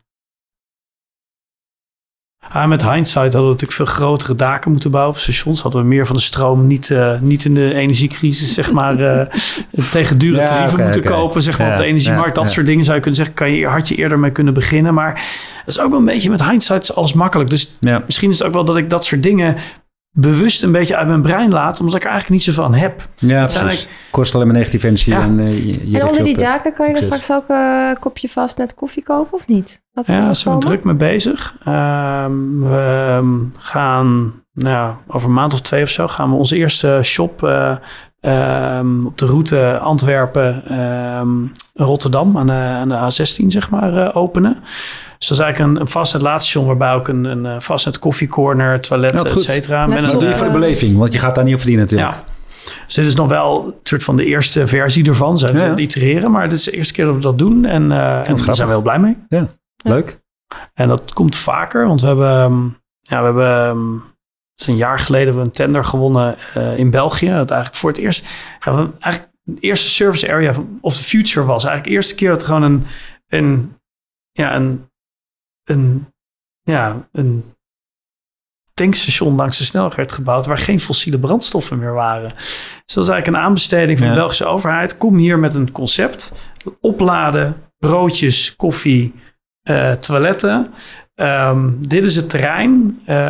ah, met hindsight hadden we natuurlijk veel grotere daken moeten bouwen op stations. Hadden we meer van de stroom niet, uh, niet in de energiecrisis, zeg maar, uh, tegen dure ja, tarieven okay, moeten okay. kopen, zeg maar, ja, op de energiemarkt. Ja, dat ja. soort dingen zou je kunnen zeggen, kan je, had je eerder mee kunnen beginnen. Maar dat is ook wel een beetje met hindsight is alles makkelijk. Dus ja. misschien is het ook wel dat ik dat soort dingen bewust een beetje uit mijn brein laat, omdat ik er eigenlijk niet zoveel aan heb. Ja, precies. Kost alleen maar negatieve energie. Ja. En, uh, je, je en onder die op, daken kan je er straks ook een uh, kopje Fastnet koffie kopen of niet? Ja, daar zijn we druk mee bezig. Um, we gaan, nou, over een maand of twee of zo gaan we onze eerste shop uh, um, op de route Antwerpen, um, Rotterdam aan de, aan de A zestien, zeg maar, uh, openen. Dus dat is eigenlijk een, een Fastnet laadstation waarbij ook een, een Fastnet koffiecorner, toilet, ja, et cetera. Dat doe je voor de beleving, want je gaat daar niet op verdienen natuurlijk. Ja. Dus dit is nog wel een soort van de eerste versie ervan. Zijn we ja, ja. aan het itereren, maar dit is de eerste keer dat we dat doen. En, uh, en daar zijn we heel blij mee. Ja, leuk. En dat komt vaker, want we hebben, ja, we hebben het is een jaar geleden hebben we een tender gewonnen uh, in België. Dat eigenlijk voor het eerst, ja, we eigenlijk de eerste service area of the future was. Eigenlijk de eerste keer dat er gewoon een, een ja, een Een, ja, een tankstation langs de snelweg werd gebouwd waar geen fossiele brandstoffen meer waren. Dus dat is eigenlijk een aanbesteding van ja. de Belgische overheid. Kom hier met een concept. Opladen, broodjes, koffie, uh, toiletten. Um, dit is het terrein. Uh,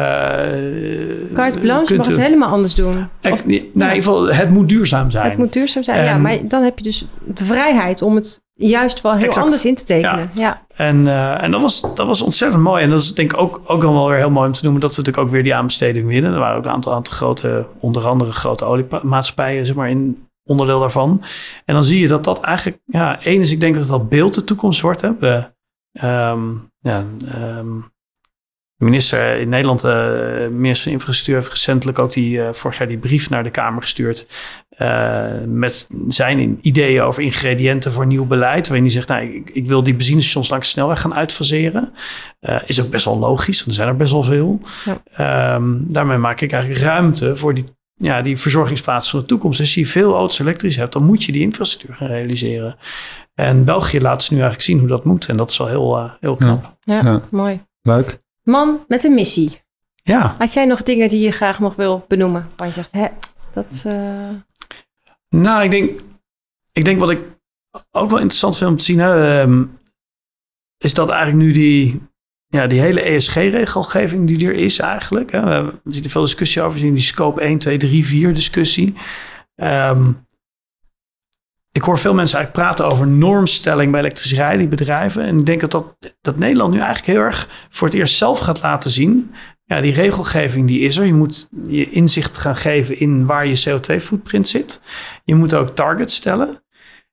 Carte blanche mag het helemaal anders doen. Of, of, nee, in ieder geval, het moet duurzaam zijn. Het moet duurzaam zijn, en, ja. Maar dan heb je dus de vrijheid om het juist wel heel exact. anders in te tekenen. Ja. ja. En, uh, en dat, was, dat was ontzettend mooi. En dat is denk ik ook, ook dan wel weer heel mooi om te noemen. Dat we natuurlijk ook weer die aanbesteding winnen. Er waren ook een aantal, aantal grote, onder andere grote oliemaatschappijen, zeg maar, in onderdeel daarvan. En dan zie je dat dat eigenlijk, ja, één is, ik denk dat dat beeld de toekomst wordt. Hè. We, um, ja, um, de minister in Nederland, uh, minister van Infrastructuur, heeft recentelijk ook die, uh, vorig jaar die brief naar de Kamer gestuurd. Uh, met zijn ideeën over ingrediënten voor nieuw beleid. Waarin hij zegt, nou, ik, ik wil die benzinestations langs de snelweg gaan uitfaseren. Uh, is ook best wel logisch, want er zijn er best wel veel. Ja. Um, daarmee maak ik eigenlijk ruimte voor die, ja, die verzorgingsplaatsen van de toekomst. Als je veel auto's elektrisch hebt, dan moet je die infrastructuur gaan realiseren. En België laat ze nu eigenlijk zien hoe dat moet. En dat is wel heel, uh, heel knap. Ja, ja, ja. Mooi. Leuk. Man met een missie. Ja. Had jij nog dingen die je graag nog wil benoemen? Waar je zegt, hè, dat... Uh... Nou, ik denk, ik denk wat ik ook wel interessant vind om te zien... Hè, um, is dat eigenlijk nu die, ja, die hele E S G-regelgeving die er is eigenlijk. Hè, we zien er veel discussie over. We zien die scope één, twee, drie, vier discussie. Um, ik hoor veel mensen eigenlijk praten over normstelling bij elektrisch rijden, die bedrijven. En ik denk dat, dat, dat Nederland nu eigenlijk heel erg voor het eerst zelf gaat laten zien. Ja, die regelgeving die is er. Je moet je inzicht gaan geven in waar je C O twee footprint zit. Je moet ook targets stellen.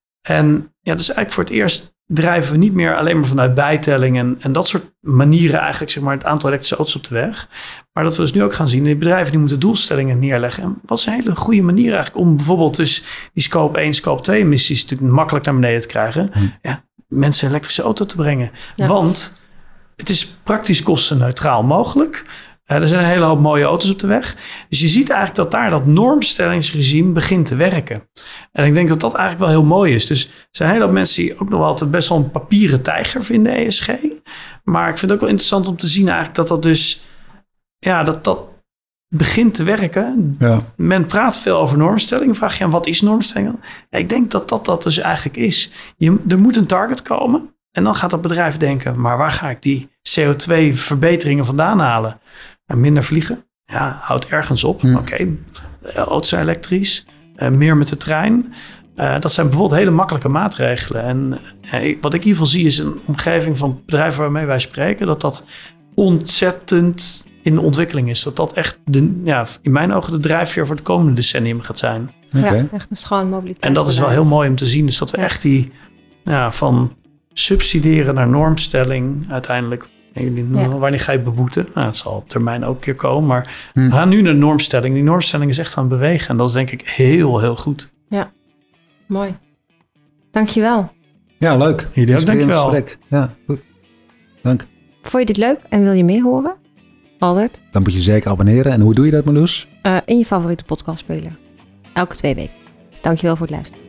En ja, dus eigenlijk voor het eerst drijven we niet meer alleen maar vanuit bijtelling en, en dat soort manieren eigenlijk, zeg maar, het aantal elektrische auto's op de weg. Maar dat we dus nu ook gaan zien, die bedrijven die moeten doelstellingen neerleggen. En wat is een hele goede manier eigenlijk om bijvoorbeeld dus die scope één, scope twee emissies natuurlijk makkelijk naar beneden te krijgen. Hm. Ja, mensen een elektrische auto te brengen. Ja. Want het is praktisch kostenneutraal mogelijk. Uh, er zijn een hele hoop mooie auto's op de weg. Dus je ziet eigenlijk dat daar dat normstellingsregime begint te werken. En ik denk dat dat eigenlijk wel heel mooi is. Dus er zijn een hele hoop mensen die ook nog wel altijd best wel een papieren tijger vinden, E S G. Maar ik vind het ook wel interessant om te zien eigenlijk dat dat dus, ja, dat dat begint te werken. Ja. Men praat veel over normstelling. Vraag je aan, wat is normstelling? Ja, ik denk dat dat dat dus eigenlijk is. Je, er moet een target komen. En dan gaat dat bedrijf denken, maar waar ga ik die C O twee verbeteringen vandaan halen? En minder vliegen? Ja, houdt ergens op. Hmm. Oké, okay. Auto's zijn elektrisch. Uh, meer met de trein. Uh, dat zijn bijvoorbeeld hele makkelijke maatregelen. En uh, wat ik in ieder geval zie is een omgeving van bedrijven waarmee wij spreken, dat dat ontzettend in de ontwikkeling is. Dat dat echt, de, ja, in mijn ogen, de drijfveer voor het komende decennium gaat zijn. Okay. Ja, echt een schoon mobiliteit. En dat is wel heel mooi om te zien. Dus dat we ja. echt die, ja, van subsidiëren naar normstelling uiteindelijk. Ja. Wanneer ga je beboeten? Nou, het zal op termijn ook een keer komen. Maar hmm. we gaan nu naar normstelling. Die normstelling is echt aan het bewegen. En dat is denk ik heel, heel goed. Ja, mooi. Dankjewel. Ja, leuk. Jullie ook, dankjewel. Ja, goed. Dank. Vond je dit leuk en wil je meer horen? Albert? Dan moet je zeker abonneren. En hoe doe je dat, Marloes? Uh, in je favoriete podcastspeler. Elke twee weken. Dankjewel voor het luisteren.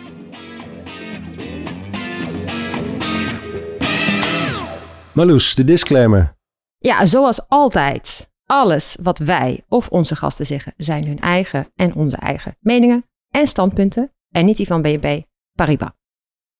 Marloes, de disclaimer. Ja, zoals altijd. Alles wat wij of onze gasten zeggen zijn hun eigen en onze eigen meningen en standpunten en niet die van B N P Paribas.